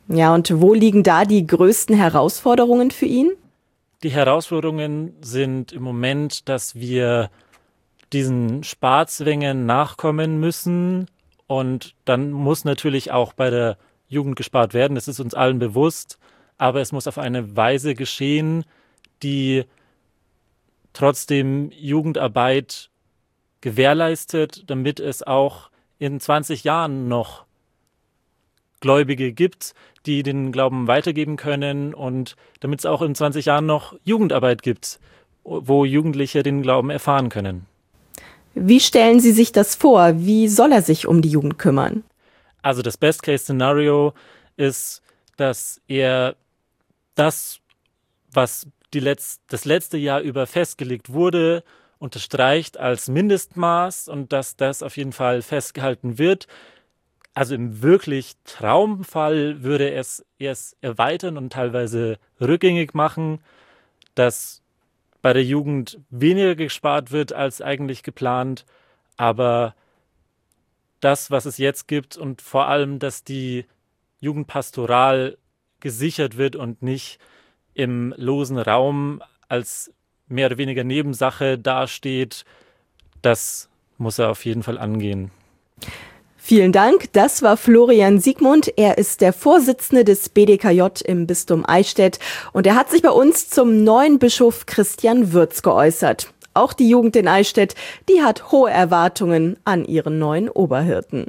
Ja, und wo liegen da die größten Herausforderungen für ihn?
Die Herausforderungen sind im Moment, dass wir diesen Sparzwängen nachkommen müssen. Und dann muss natürlich auch bei der Jugend gespart werden. Das ist uns allen bewusst. Aber es muss auf eine Weise geschehen, die trotzdem Jugendarbeit gewährleistet, damit es auch in zwanzig Jahren noch Gläubige gibt, die den Glauben weitergeben können und damit es auch in zwanzig Jahren noch Jugendarbeit gibt, wo Jugendliche den Glauben erfahren können.
Wie stellen Sie sich das vor? Wie soll er sich um die Jugend kümmern?
Also das Best-Case-Szenario ist, dass er das, was die Letz-, das letzte Jahr über festgelegt wurde, unterstreicht als Mindestmaß und dass das auf jeden Fall festgehalten wird. Also im wirklich Traumfall würde es erst erweitern und teilweise rückgängig machen, dass bei der Jugend weniger gespart wird als eigentlich geplant. Aber das, was es jetzt gibt und vor allem, dass die Jugendpastoral gesichert wird und nicht im losen Raum als mehr oder weniger Nebensache dasteht, das muss er auf jeden Fall angehen.
Vielen Dank. Das war Florian Siegmund. Er ist der Vorsitzende des B D K J im Bistum Eichstätt und er hat sich bei uns zum neuen Bischof Christian Würz geäußert. Auch die Jugend in Eichstätt, die hat hohe Erwartungen an ihren neuen Oberhirten.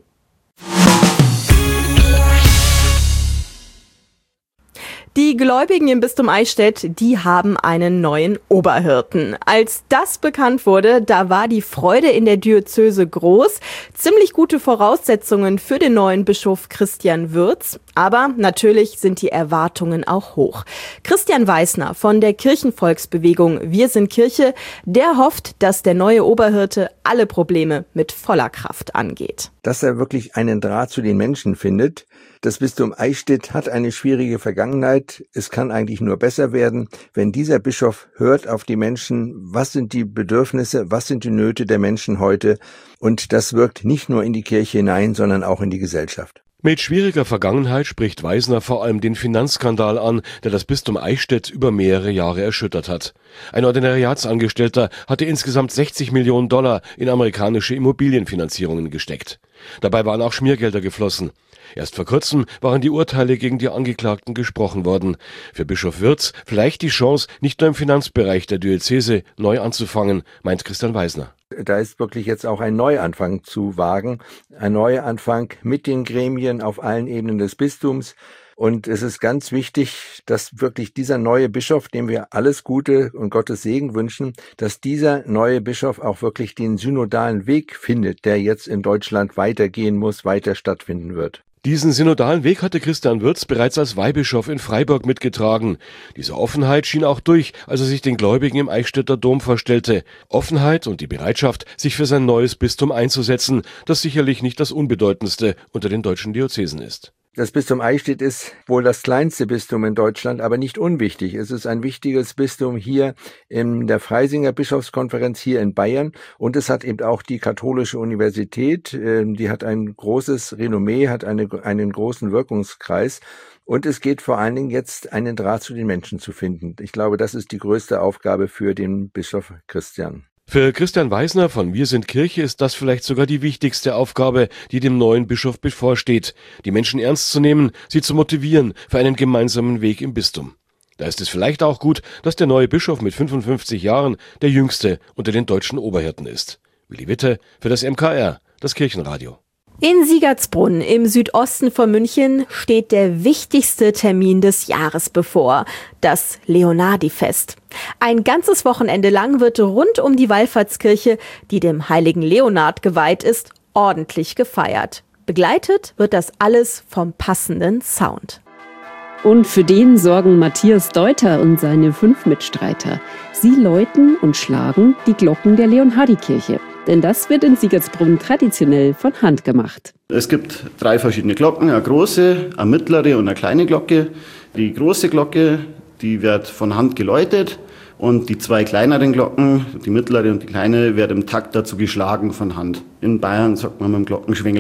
Die Gläubigen im Bistum Eichstätt, die haben einen neuen Oberhirten. Als das bekannt wurde, da war die Freude in der Diözese groß. Ziemlich gute Voraussetzungen für den neuen Bischof Christian Würz. Aber natürlich sind die Erwartungen auch hoch. Christian Weisner von der Kirchenvolksbewegung Wir sind Kirche, der hofft, dass der neue Oberhirte alle Probleme mit voller Kraft angeht.
Dass er wirklich einen Draht zu den Menschen findet. Das Bistum Eichstätt hat eine schwierige Vergangenheit. Es kann eigentlich nur besser werden, wenn dieser Bischof hört auf die Menschen, was sind die Bedürfnisse, was sind die Nöte der Menschen heute. Und das wirkt nicht nur in die Kirche hinein, sondern auch in die Gesellschaft.
Mit schwieriger Vergangenheit spricht Weisner vor allem den Finanzskandal an, der das Bistum Eichstätt über mehrere Jahre erschüttert hat. Ein Ordinariatsangestellter hatte insgesamt sechzig Millionen Dollar in amerikanische Immobilienfinanzierungen gesteckt. Dabei waren auch Schmiergelder geflossen. Erst vor kurzem waren die Urteile gegen die Angeklagten gesprochen worden. Für Bischof Würz vielleicht die Chance, nicht nur im Finanzbereich der Diözese neu anzufangen, meint Christian Weisner.
Da ist wirklich jetzt auch ein Neuanfang zu wagen. Ein Neuanfang mit den Gremien auf allen Ebenen des Bistums. Und es ist ganz wichtig, dass wirklich dieser neue Bischof, dem wir alles Gute und Gottes Segen wünschen, dass dieser neue Bischof auch wirklich den synodalen Weg findet, der jetzt in Deutschland weitergehen muss, weiter stattfinden wird.
Diesen synodalen Weg hatte Christian Würz bereits als Weihbischof in Freiburg mitgetragen. Diese Offenheit schien auch durch, als er sich den Gläubigen im Eichstätter Dom vorstellte. Offenheit und die Bereitschaft, sich für sein neues Bistum einzusetzen, das sicherlich nicht das unbedeutendste unter den deutschen Diözesen ist.
Das Bistum Eichstätt ist wohl das kleinste Bistum in Deutschland, aber nicht unwichtig. Es ist ein wichtiges Bistum hier in der Freisinger Bischofskonferenz hier in Bayern und es hat eben auch die Katholische Universität, die hat ein großes Renommee, hat eine, einen großen Wirkungskreis und es geht vor allen Dingen jetzt, einen Draht zu den Menschen zu finden. Ich glaube, das ist die größte Aufgabe für den Bischof Christian.
Für Christian Weisner von Wir sind Kirche ist das vielleicht sogar die wichtigste Aufgabe, die dem neuen Bischof bevorsteht, die Menschen ernst zu nehmen, sie zu motivieren für einen gemeinsamen Weg im Bistum. Da ist es vielleicht auch gut, dass der neue Bischof mit fünfundfünfzig Jahren der jüngste unter den deutschen Oberhirten ist. Willi Witte für das M K R, das Kirchenradio.
In Siegertsbrunn im Südosten von München steht der wichtigste Termin des Jahres bevor, das Leonardifest. Ein ganzes Wochenende lang wird rund um die Wallfahrtskirche, die dem heiligen Leonard geweiht ist, ordentlich gefeiert. Begleitet wird das alles vom passenden Sound.
Und für den sorgen Matthias Deuter und seine fünf Mitstreiter. Sie läuten und schlagen die Glocken der Leonhardikirche. Denn das wird in Siegertsbrunn traditionell von Hand gemacht.
Es gibt drei verschiedene Glocken, eine große, eine mittlere und eine kleine Glocke. Die große Glocke, die wird von Hand geläutet und die zwei kleineren Glocken, die mittlere und die kleine, werden im Takt dazu geschlagen von Hand. In Bayern sagt man mit dem Glockenschwingel.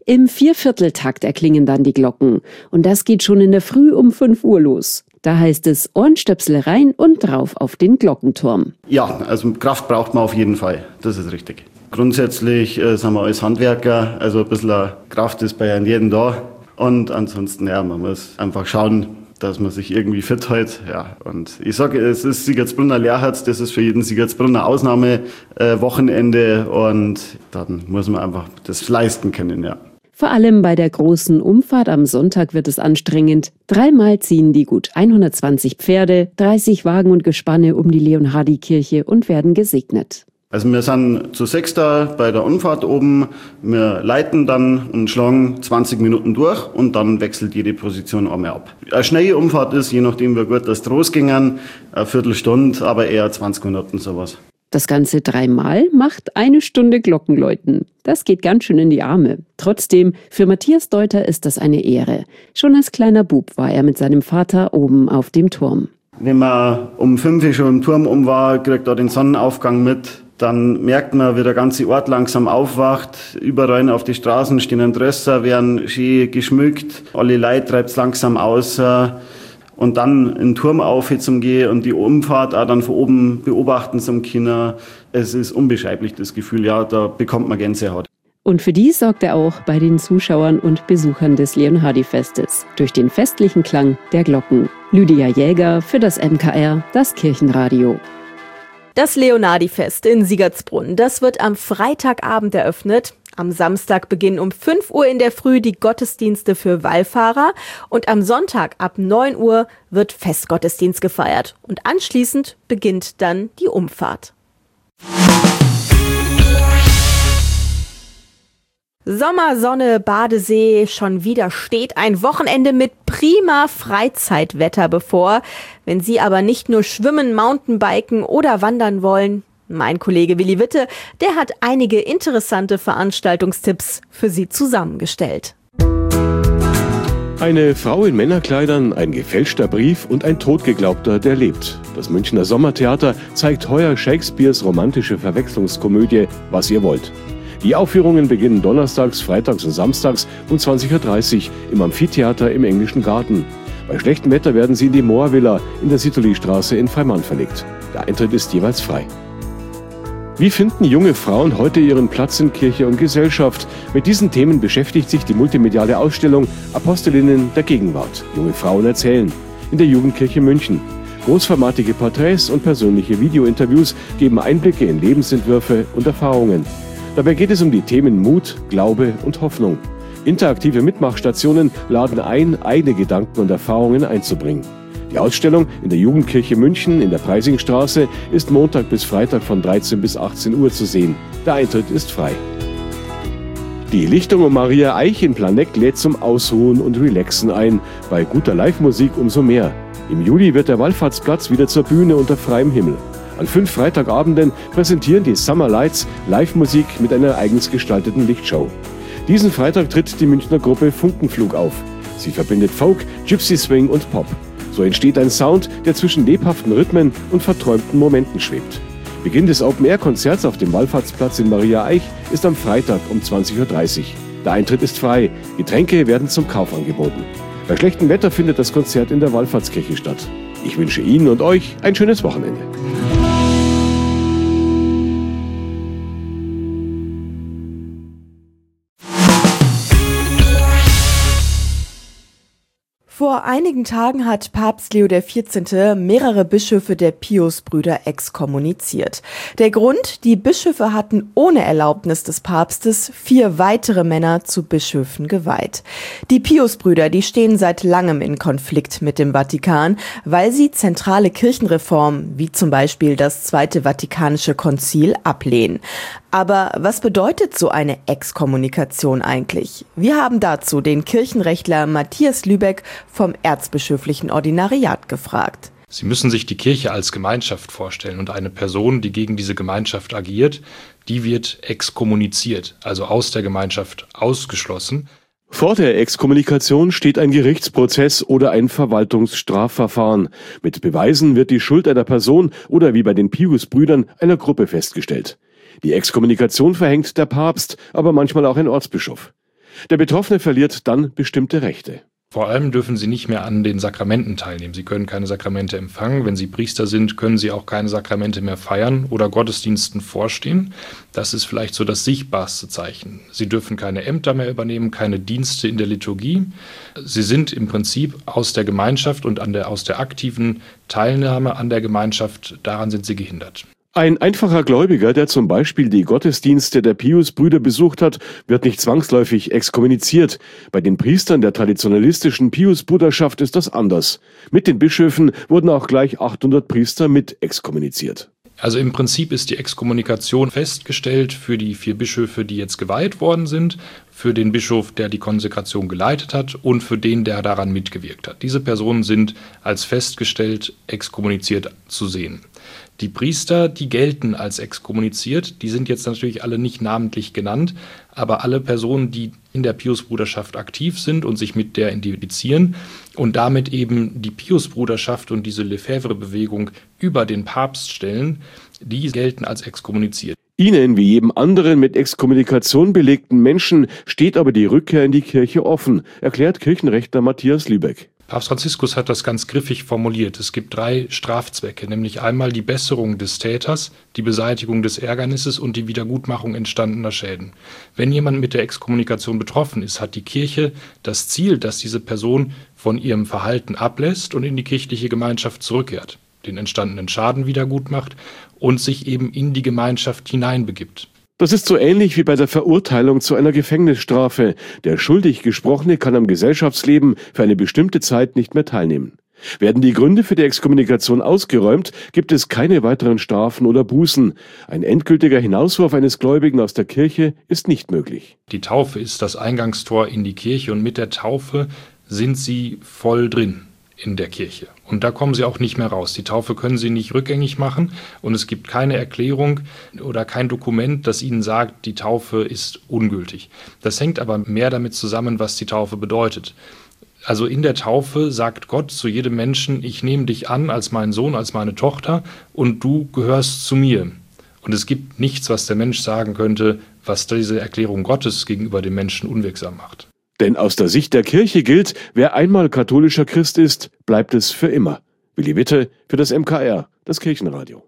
Im Viervierteltakt erklingen dann die Glocken. Und das geht schon in der Früh um fünf Uhr los. Da heißt es Ohrenstöpsel rein und drauf auf den Glockenturm.
Ja, also Kraft braucht man auf jeden Fall. Das ist richtig. Grundsätzlich äh, sind wir als Handwerker, also ein bisschen Kraft ist bei jedem da. Und ansonsten, ja, man muss einfach schauen, dass man sich irgendwie fit hält. Ja, und ich sage, es ist Siegertsbrunner Lehrherz, das ist für jeden Siegertsbrunner Ausnahmewochenende äh, und dann muss man einfach das leisten können, ja.
Vor allem bei der großen Umfahrt am Sonntag wird es anstrengend. Dreimal ziehen die gut hundertzwanzig Pferde, dreißig Wagen und Gespanne um die Leonhardikirche und werden gesegnet.
Also wir sind zu sechster bei der Umfahrt oben, wir leiten dann und schlagen zwanzig Minuten durch und dann wechselt jede Position einmal ab. Eine schnelle Umfahrt ist, je nachdem wie gut das losgingen, eine Viertelstunde, aber eher zwanzig Minuten sowas.
Das Ganze dreimal macht eine Stunde Glockenläuten. Das geht ganz schön in die Arme. Trotzdem, für Matthias Deuter ist das eine Ehre. Schon als kleiner Bub war er mit seinem Vater oben auf dem Turm.
Wenn man um fünf Uhr schon im Turm um war, kriegt er den Sonnenaufgang mit. Dann merkt man, wie der ganze Ort langsam aufwacht. Überall auf die Straßen stehen Drösser, werden schön geschmückt. Alle Leute treibt es langsam aus. Und dann in den Turm auf zum Gehen und die Umfahrt auch dann von oben beobachten zum Kinder. Es ist unbeschreiblich, das Gefühl. Ja, da bekommt man Gänsehaut.
Und für die sorgt er auch bei den Zuschauern und Besuchern des Leonhardi-Festes. Durch den festlichen Klang der Glocken. Lydia Jäger für das M K R, das Kirchenradio.
Das Leonhardi-Fest in Siegertsbrunn, das wird am Freitagabend eröffnet. Am Samstag beginnen um fünf Uhr in der Früh die Gottesdienste für Wallfahrer und am Sonntag ab neun Uhr wird Festgottesdienst gefeiert und anschließend beginnt dann die Umfahrt. Sommer, Sonne, Badesee, schon wieder steht ein Wochenende mit prima Freizeitwetter bevor. Wenn Sie aber nicht nur schwimmen, Mountainbiken oder wandern wollen, mein Kollege Willi Witte, der hat einige interessante Veranstaltungstipps für Sie zusammengestellt.
Eine Frau in Männerkleidern, ein gefälschter Brief und ein Totgeglaubter, der lebt. Das Münchner Sommertheater zeigt heuer Shakespeares romantische Verwechslungskomödie Was ihr wollt. Die Aufführungen beginnen donnerstags, freitags und samstags um zwanzig Uhr dreißig im Amphitheater im Englischen Garten. Bei schlechtem Wetter werden sie in die Moorvilla in der Sitoli-Straße in Freimann verlegt. Der Eintritt ist jeweils frei. Wie finden junge Frauen heute ihren Platz in Kirche und Gesellschaft? Mit diesen Themen beschäftigt sich die multimediale Ausstellung Apostelinnen der Gegenwart. Junge Frauen erzählen in der Jugendkirche München. Großformatige Porträts und persönliche Videointerviews geben Einblicke in Lebensentwürfe und Erfahrungen. Dabei geht es um die Themen Mut, Glaube und Hoffnung. Interaktive Mitmachstationen laden ein, eigene Gedanken und Erfahrungen einzubringen. Die Ausstellung in der Jugendkirche München in der Preisingstraße ist Montag bis Freitag von dreizehn bis achtzehn Uhr zu sehen. Der Eintritt ist frei. Die Lichtung um Maria Eich in Planegg lädt zum Ausruhen und Relaxen ein. Bei guter Live-Musik umso mehr. Im Juli wird der Wallfahrtsplatz wieder zur Bühne unter freiem Himmel. An fünf Freitagabenden präsentieren die Summer Lights Live-Musik mit einer eigens gestalteten Lichtshow. Diesen Freitag tritt die Münchner Gruppe Funkenflug auf. Sie verbindet Folk, Gypsy Swing und Pop. So entsteht ein Sound, der zwischen lebhaften Rhythmen und verträumten Momenten schwebt. Beginn des Open-Air-Konzerts auf dem Wallfahrtsplatz in Maria Eich ist am Freitag um zwanzig Uhr dreißig. Der Eintritt ist frei. Getränke werden zum Kauf angeboten. Bei schlechtem Wetter findet das Konzert in der Wallfahrtskirche statt. Ich wünsche Ihnen und euch ein schönes Wochenende.
Vor einigen Tagen hat Papst Leo der vierzehnte mehrere Bischöfe der Piusbrüder exkommuniziert. Der Grund: Die Bischöfe hatten ohne Erlaubnis des Papstes vier weitere Männer zu Bischöfen geweiht. Die Piusbrüder, die stehen seit langem in Konflikt mit dem Vatikan, weil sie zentrale Kirchenreformen, wie zum Beispiel das Zweite Vatikanische Konzil, ablehnen. Aber was bedeutet so eine Exkommunikation eigentlich? Wir haben dazu den Kirchenrechtler Matthias Lübeck vom Erzbischöflichen Ordinariat gefragt.
Sie müssen sich die Kirche als Gemeinschaft vorstellen und eine Person, die gegen diese Gemeinschaft agiert, die wird exkommuniziert, also aus der Gemeinschaft ausgeschlossen.
Vor der Exkommunikation steht ein Gerichtsprozess oder ein Verwaltungsstrafverfahren. Mit Beweisen wird die Schuld einer Person oder wie bei den Piusbrüdern einer Gruppe festgestellt. Die Exkommunikation verhängt der Papst, aber manchmal auch ein Ortsbischof. Der Betroffene verliert dann bestimmte Rechte.
Vor allem dürfen sie nicht mehr an den Sakramenten teilnehmen. Sie können keine Sakramente empfangen. Wenn sie Priester sind, können sie auch keine Sakramente mehr feiern oder Gottesdiensten vorstehen. Das ist vielleicht so das sichtbarste Zeichen. Sie dürfen keine Ämter mehr übernehmen, keine Dienste in der Liturgie. Sie sind im Prinzip aus der Gemeinschaft und an der, aus der aktiven Teilnahme an der Gemeinschaft, daran sind sie gehindert.
Ein einfacher Gläubiger, der zum Beispiel die Gottesdienste der Piusbrüder besucht hat, wird nicht zwangsläufig exkommuniziert. Bei den Priestern der traditionalistischen Piusbruderschaft ist das anders. Mit den Bischöfen wurden auch gleich achthundert Priester mit exkommuniziert.
Also im Prinzip ist die Exkommunikation festgestellt für die vier Bischöfe, die jetzt geweiht worden sind, für den Bischof, der die Konsekration geleitet hat und für den, der daran mitgewirkt hat. Diese Personen sind als festgestellt exkommuniziert zu sehen. Die Priester, die gelten als exkommuniziert, die sind jetzt natürlich alle nicht namentlich genannt, aber alle Personen, die in der Piusbruderschaft aktiv sind und sich mit der identifizieren und damit eben die Piusbruderschaft und diese Lefebvre-Bewegung über den Papst stellen, die gelten als exkommuniziert.
Ihnen, wie jedem anderen mit Exkommunikation belegten Menschen, steht aber die Rückkehr in die Kirche offen, erklärt Kirchenrechtler Matthias Lübeck.
Papst Franziskus hat das ganz griffig formuliert. Es gibt drei Strafzwecke, nämlich einmal die Besserung des Täters, die Beseitigung des Ärgernisses und die Wiedergutmachung entstandener Schäden. Wenn jemand mit der Exkommunikation betroffen ist, hat die Kirche das Ziel, dass diese Person von ihrem Verhalten ablässt und in die kirchliche Gemeinschaft zurückkehrt, den entstandenen Schaden wiedergutmacht und sich eben in die Gemeinschaft hineinbegibt.
Das ist so ähnlich wie bei der Verurteilung zu einer Gefängnisstrafe. Der schuldig Gesprochene kann am Gesellschaftsleben für eine bestimmte Zeit nicht mehr teilnehmen. Werden die Gründe für die Exkommunikation ausgeräumt, gibt es keine weiteren Strafen oder Bußen. Ein endgültiger Hinauswurf eines Gläubigen aus der Kirche ist nicht möglich.
Die Taufe ist das Eingangstor in die Kirche und mit der Taufe sind sie voll drin in der Kirche. Und da kommen sie auch nicht mehr raus. Die Taufe können sie nicht rückgängig machen und es gibt keine Erklärung oder kein Dokument, das ihnen sagt, die Taufe ist ungültig. Das hängt aber mehr damit zusammen, was die Taufe bedeutet. Also in der Taufe sagt Gott zu jedem Menschen, ich nehme dich an als meinen Sohn, als meine Tochter und du gehörst zu mir. Und es gibt nichts, was der Mensch sagen könnte, was diese Erklärung Gottes gegenüber dem Menschen unwirksam macht.
Denn aus der Sicht der Kirche gilt, wer einmal katholischer Christ ist, bleibt es für immer. Willi Witte für das M K R, das Kirchenradio.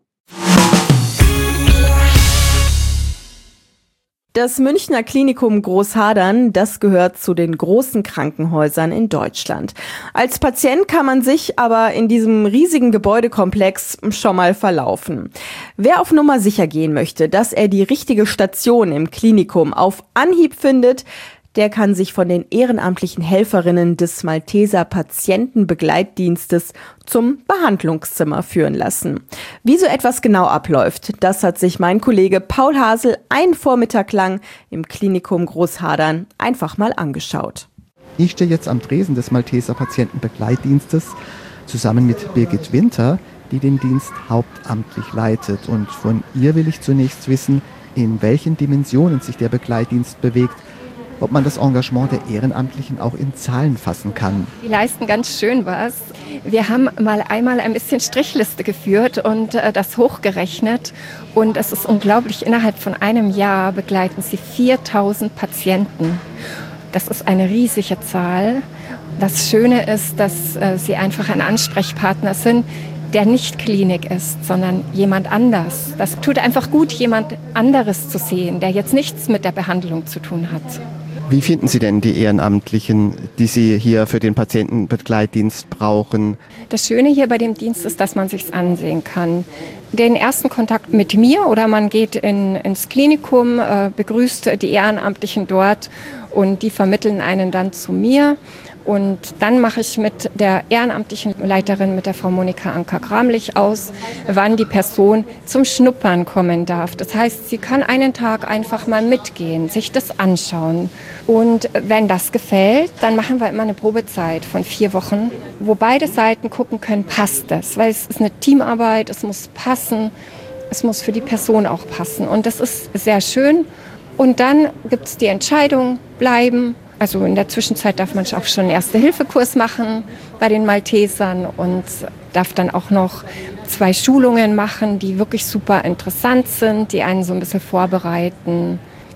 Das Münchner Klinikum Großhadern, das gehört zu den großen Krankenhäusern in Deutschland. Als Patient kann man sich aber in diesem riesigen Gebäudekomplex schon mal verlaufen. Wer auf Nummer sicher gehen möchte, dass er die richtige Station im Klinikum auf Anhieb findet, der kann sich von den ehrenamtlichen Helferinnen des Malteser Patientenbegleitdienstes zum Behandlungszimmer führen lassen. Wie so etwas genau abläuft, das hat sich mein Kollege Paul Hasel einen Vormittag lang im Klinikum Großhadern einfach mal angeschaut.
Ich stehe jetzt am Tresen des Malteser Patientenbegleitdienstes zusammen mit Birgit Winter, die den Dienst hauptamtlich leitet. Und von ihr will ich zunächst wissen, in welchen Dimensionen sich der Begleitdienst bewegt, ob man das Engagement der Ehrenamtlichen auch in Zahlen fassen kann.
Die leisten ganz schön was. Wir haben mal einmal ein bisschen Strichliste geführt und äh, das hochgerechnet. Und es ist unglaublich, innerhalb von einem Jahr begleiten sie viertausend Patienten. Das ist eine riesige Zahl. Das Schöne ist, dass äh, sie einfach ein Ansprechpartner sind, der nicht Klinik ist, sondern jemand anders. Das tut einfach gut, jemand anderes zu sehen, der jetzt nichts mit der Behandlung zu tun hat.
Wie finden Sie denn die Ehrenamtlichen, die Sie hier für den Patientenbegleitdienst brauchen?
Das Schöne hier bei dem Dienst ist, dass man sich's ansehen kann. Den ersten Kontakt mit mir oder man geht in, ins Klinikum, äh, begrüßt die Ehrenamtlichen dort und die vermitteln einen dann zu mir. Und dann mache ich mit der ehrenamtlichen Leiterin, mit der Frau Monika Anker-Gramlich aus, wann die Person zum Schnuppern kommen darf. Das heißt, sie kann einen Tag einfach mal mitgehen, sich das anschauen. Und wenn das gefällt, dann machen wir immer eine Probezeit von vier Wochen, wo beide Seiten gucken können, passt das? Weil es ist eine Teamarbeit, es muss passen, es muss für die Person auch passen. Und das ist sehr schön. Und dann gibt es die Entscheidung, bleiben. Also in der Zwischenzeit darf man auch schon einen Erste-Hilfe-Kurs machen bei den Maltesern und darf dann auch noch zwei Schulungen machen, die wirklich super interessant sind, die einen so ein bisschen vorbereiten.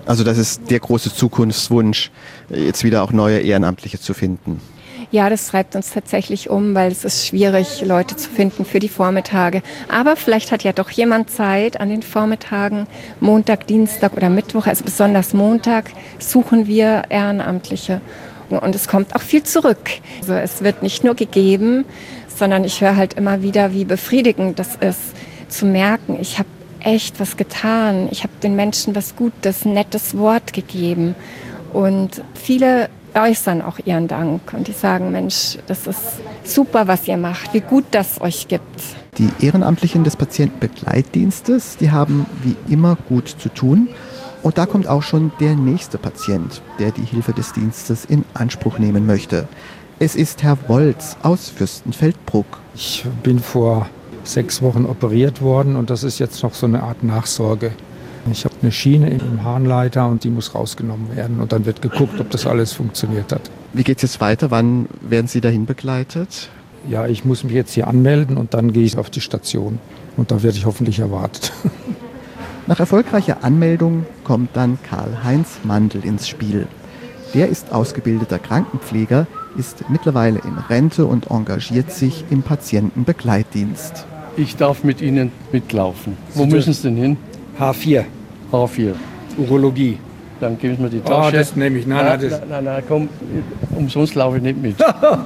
Also das ist der große Zukunftswunsch, jetzt wieder auch neue Ehrenamtliche zu finden.
Ja, das treibt uns tatsächlich um, weil es ist schwierig, Leute zu finden für die Vormittage. Aber vielleicht hat ja doch jemand Zeit an den Vormittagen, Montag, Dienstag oder Mittwoch, also besonders Montag, suchen wir Ehrenamtliche. Und es kommt auch viel zurück. Also es wird nicht nur gegeben, sondern ich höre halt immer wieder, wie befriedigend das ist, zu merken, ich habe echt was getan. Ich habe den Menschen was Gutes, ein nettes Wort gegeben. Und viele äußern auch ihren Dank und die sagen, Mensch, das ist super, was ihr macht, wie gut das euch gibt.
Die Ehrenamtlichen des Patientenbegleitdienstes, die haben wie immer gut zu tun. Und da kommt auch schon der nächste Patient, der die Hilfe des Dienstes in Anspruch nehmen möchte. Es ist Herr Wolz aus Fürstenfeldbruck.
Ich bin vor sechs Wochen operiert worden und das ist jetzt noch so eine Art Nachsorge. Ich habe eine Schiene im Harnleiter und die muss rausgenommen werden und dann wird geguckt, ob das alles funktioniert hat.
Wie geht es jetzt weiter? Wann werden Sie dahin begleitet?
Ja, ich muss mich jetzt hier anmelden und dann gehe ich auf die Station und da werde ich hoffentlich erwartet.
Nach erfolgreicher Anmeldung kommt dann Karl-Heinz Mandl ins Spiel. Der ist ausgebildeter Krankenpfleger, ist mittlerweile in Rente und engagiert sich im Patientenbegleitdienst.
Ich darf mit Ihnen mitlaufen. Wo müssen Sie denn hin?
H vier.
H vier.
Urologie.
Dann geben Sie mir die Tasche.
Oh, das nehme ich. Nein, nein,
nein,
das
nein, nein, komm, umsonst laufe ich nicht mit.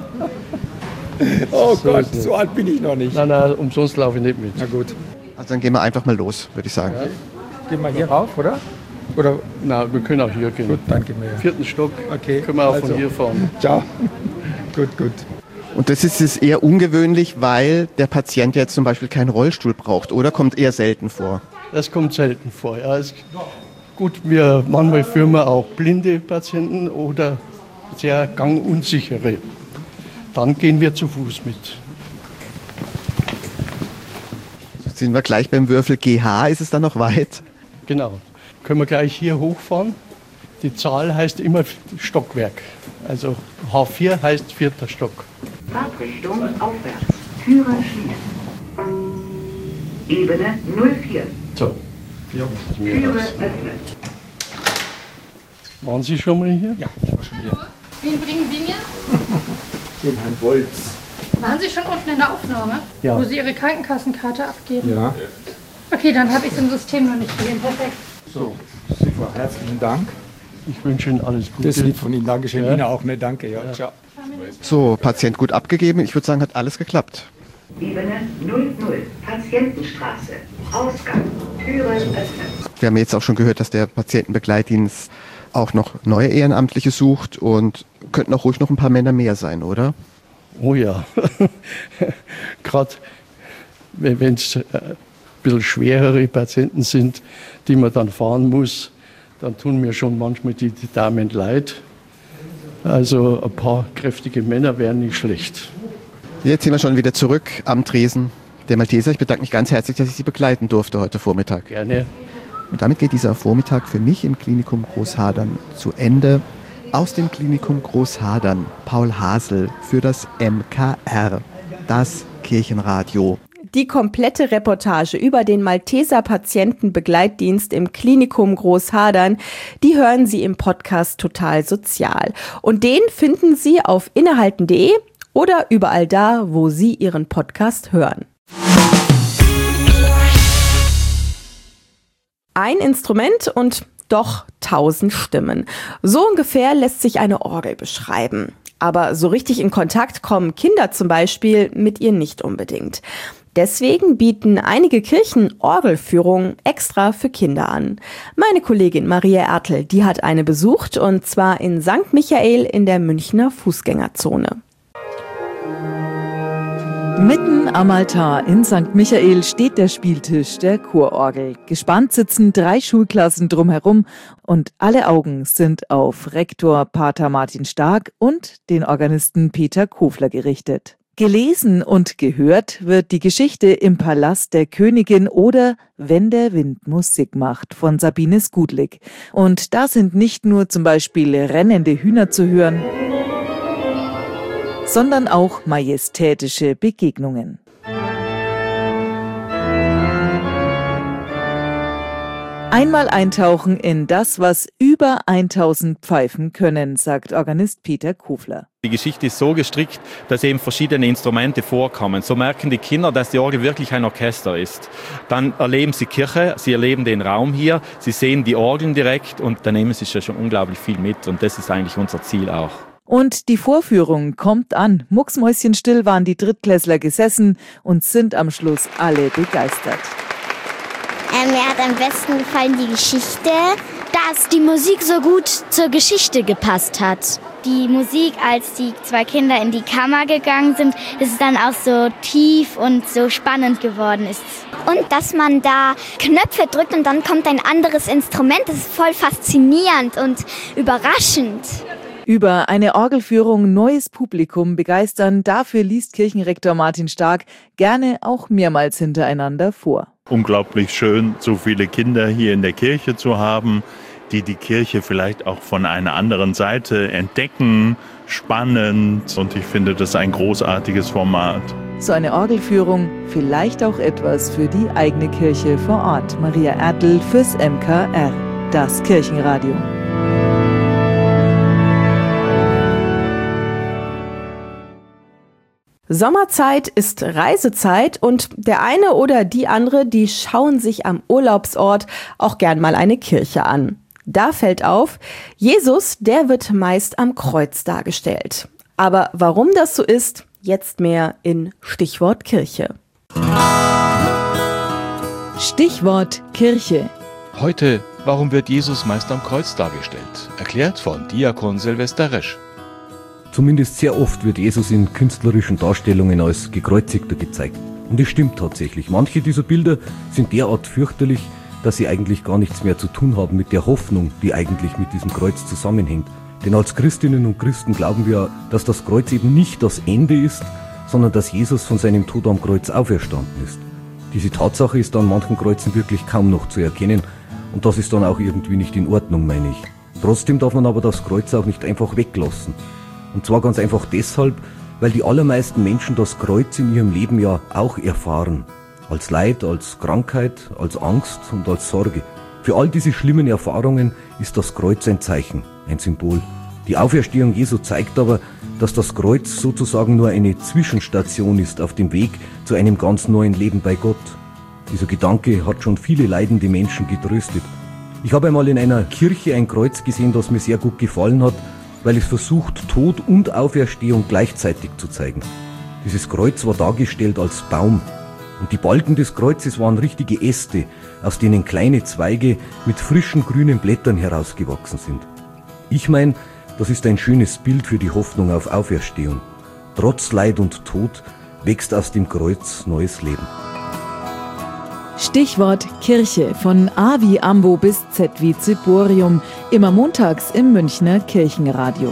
Oh
so
Gott, so alt bin ich noch nicht.
Nein, nein, umsonst laufe ich nicht mit.
Na gut.
Also dann gehen wir einfach mal los, würde ich sagen.
Ja. Gehen wir hier rauf, oder? Oder?
Na, wir können auch hier gehen.
Gut, dann gehen wir hier.
Vierten Stock,
okay.
Können wir auch
also.
von hier fahren.
Ciao. Gut, gut.
Und das ist jetzt eher ungewöhnlich, weil der Patient jetzt zum Beispiel keinen Rollstuhl braucht, oder? Kommt eher selten vor.
Das kommt selten vor, ja. Es, gut, wir manchmal führen wir auch blinde Patienten oder sehr gangunsichere. Dann gehen wir zu Fuß mit.
Jetzt sind wir gleich beim Würfel G H. Ist es dann noch weit?
Genau. Können wir gleich hier hochfahren. Die Zahl heißt immer Stockwerk. Also H vier heißt vierter Stock.
Fahrtrichtung aufwärts. Türe schließen. Ebene null vier.
So.
Ja. Türe öffnen.
Waren Sie schon mal hier?
Ja, ich war schon hier.
Wen bringen Sie mir?
Den Herrn Wolz.
Waren Sie schon unten in der Aufnahme?
Ja.
Wo Sie Ihre Krankenkassenkarte abgeben?
Ja.
Okay, dann habe ich es im System noch nicht gesehen. Perfekt.
So, super. Herzlichen Dank.
Ich wünsche Ihnen alles Gute.
Das ist lieb von Ihnen. Dankeschön.
Ja.
Ihnen auch. Ne, danke. Ja. Ja. Ciao.
So, Patient gut abgegeben. Ich würde sagen, hat alles geklappt.
Ebene null null. Patientenstraße. Ausgang. Türe öffnen.
Wir haben jetzt auch schon gehört, dass der Patientenbegleitdienst auch noch neue Ehrenamtliche sucht und könnten auch ruhig noch ein paar Männer mehr sein, oder?
Oh ja. Gerade wenn es ein bisschen schwerere Patienten sind, die man dann fahren muss, dann tun mir schon manchmal die, die Damen leid. Also ein paar kräftige Männer wären nicht schlecht.
Jetzt sind wir schon wieder zurück am Tresen der Malteser. Ich bedanke mich ganz herzlich, dass ich Sie begleiten durfte heute Vormittag.
Gerne.
Und damit geht dieser Vormittag für mich im Klinikum Großhadern zu Ende. Aus dem Klinikum Großhadern, Paul Hasel für das M K R, das Kirchenradio.
Die komplette Reportage über den Malteser Patientenbegleitdienst im Klinikum Großhadern, die hören Sie im Podcast Total Sozial. Und den finden Sie auf innehalten punkt de oder überall da, wo Sie Ihren Podcast hören. Ein Instrument und doch tausend Stimmen. So ungefähr lässt sich eine Orgel beschreiben. Aber so richtig in Kontakt kommen Kinder zum Beispiel mit ihr nicht unbedingt. Deswegen bieten einige Kirchen Orgelführungen extra für Kinder an. Meine Kollegin Maria Ertl, die hat eine besucht und zwar in Sankt Michael in der Münchner Fußgängerzone.
Mitten am Altar in Sankt Michael steht der Spieltisch der Chororgel. Gespannt sitzen drei Schulklassen drumherum und alle Augen sind auf Rektor Pater Martin Stark und den Organisten Peter Kofler gerichtet. Gelesen und gehört wird die Geschichte im Palast der Königin oder Wenn der Wind Musik macht von Sabine Skudlik. Und da sind nicht nur zum Beispiel rennende Hühner zu hören, sondern auch majestätische Begegnungen. Einmal eintauchen in das, was über tausend Pfeifen können, sagt Organist Peter Kofler.
Die Geschichte ist so gestrickt, dass eben verschiedene Instrumente vorkommen. So merken die Kinder, dass die Orgel wirklich ein Orchester ist. Dann erleben sie Kirche, sie erleben den Raum hier, sie sehen die Orgeln direkt und da nehmen sie schon unglaublich viel mit. Und das ist eigentlich unser Ziel auch.
Und die Vorführung kommt an. Mucksmäuschenstill waren die Drittklässler gesessen und sind am Schluss alle begeistert.
Ähm, mir hat am besten gefallen die Geschichte, dass die Musik so gut zur Geschichte gepasst hat. Die Musik, als die zwei Kinder in die Kammer gegangen sind, ist es dann auch so tief und so spannend geworden ist. Und dass man da Knöpfe drückt und dann kommt ein anderes Instrument, das ist voll faszinierend und überraschend.
Über eine Orgelführung neues Publikum begeistern, dafür liest Kirchenrektor Martin Stark gerne auch mehrmals hintereinander vor.
Unglaublich schön, so viele Kinder hier in der Kirche zu haben, die die Kirche vielleicht auch von einer anderen Seite entdecken. Spannend, und ich finde das ein großartiges Format.
So eine Orgelführung, vielleicht auch etwas für die eigene Kirche vor Ort. Maria Ertl fürs M K R, das Kirchenradio.
Sommerzeit ist Reisezeit und der eine oder die andere, die schauen sich am Urlaubsort auch gern mal eine Kirche an. Da fällt auf, Jesus, der wird meist am Kreuz dargestellt. Aber warum das so ist, jetzt mehr in Stichwort Kirche.
Stichwort Kirche.
Heute, warum wird Jesus meist am Kreuz dargestellt? Erklärt von Diakon Silvester Resch.
Zumindest sehr oft wird Jesus in künstlerischen Darstellungen als Gekreuzigter gezeigt. Und es stimmt tatsächlich. Manche dieser Bilder sind derart fürchterlich, dass sie eigentlich gar nichts mehr zu tun haben mit der Hoffnung, die eigentlich mit diesem Kreuz zusammenhängt. Denn als Christinnen und Christen glauben wir, dass das Kreuz eben nicht das Ende ist, sondern dass Jesus von seinem Tod am Kreuz auferstanden ist. Diese Tatsache ist an manchen Kreuzen wirklich kaum noch zu erkennen und das ist dann auch irgendwie nicht in Ordnung, meine ich. Trotzdem darf man aber das Kreuz auch nicht einfach weglassen. Und zwar ganz einfach deshalb, weil die allermeisten Menschen das Kreuz in ihrem Leben ja auch erfahren. Als Leid, als Krankheit, als Angst und als Sorge. Für all diese schlimmen Erfahrungen ist das Kreuz ein Zeichen, ein Symbol. Die Auferstehung Jesu zeigt aber, dass das Kreuz sozusagen nur eine Zwischenstation ist auf dem Weg zu einem ganz neuen Leben bei Gott. Dieser Gedanke hat schon viele leidende Menschen getröstet. Ich habe einmal in einer Kirche ein Kreuz gesehen, das mir sehr gut gefallen hat, weil es versucht, Tod und Auferstehung gleichzeitig zu zeigen. Dieses Kreuz war dargestellt als Baum. Und die Balken des Kreuzes waren richtige Äste, aus denen kleine Zweige mit frischen grünen Blättern herausgewachsen sind. Ich meine, das ist ein schönes Bild für die Hoffnung auf Auferstehung. Trotz Leid und Tod wächst aus dem Kreuz neues Leben.
Stichwort Kirche, von A wie Ambo bis Z wie Ziborium, immer montags im Münchner Kirchenradio.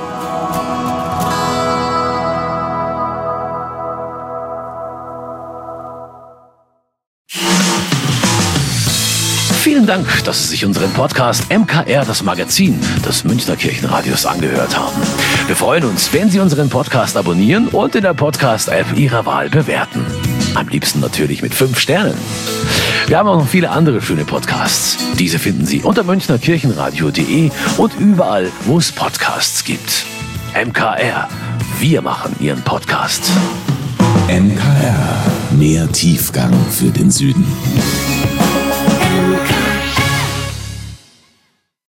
Vielen Dank, dass Sie sich unseren Podcast M K R, das Magazin des Münchner Kirchenradios, angehört haben. Wir freuen uns, wenn Sie unseren Podcast abonnieren und in der Podcast-App Ihrer Wahl bewerten. Am liebsten natürlich mit fünf Sternen. Wir haben auch noch viele andere schöne Podcasts. Diese finden Sie unter münchner kirchenradio punkt de und überall, wo es Podcasts gibt. M K R, wir machen Ihren Podcast.
M K R, mehr Tiefgang für den Süden.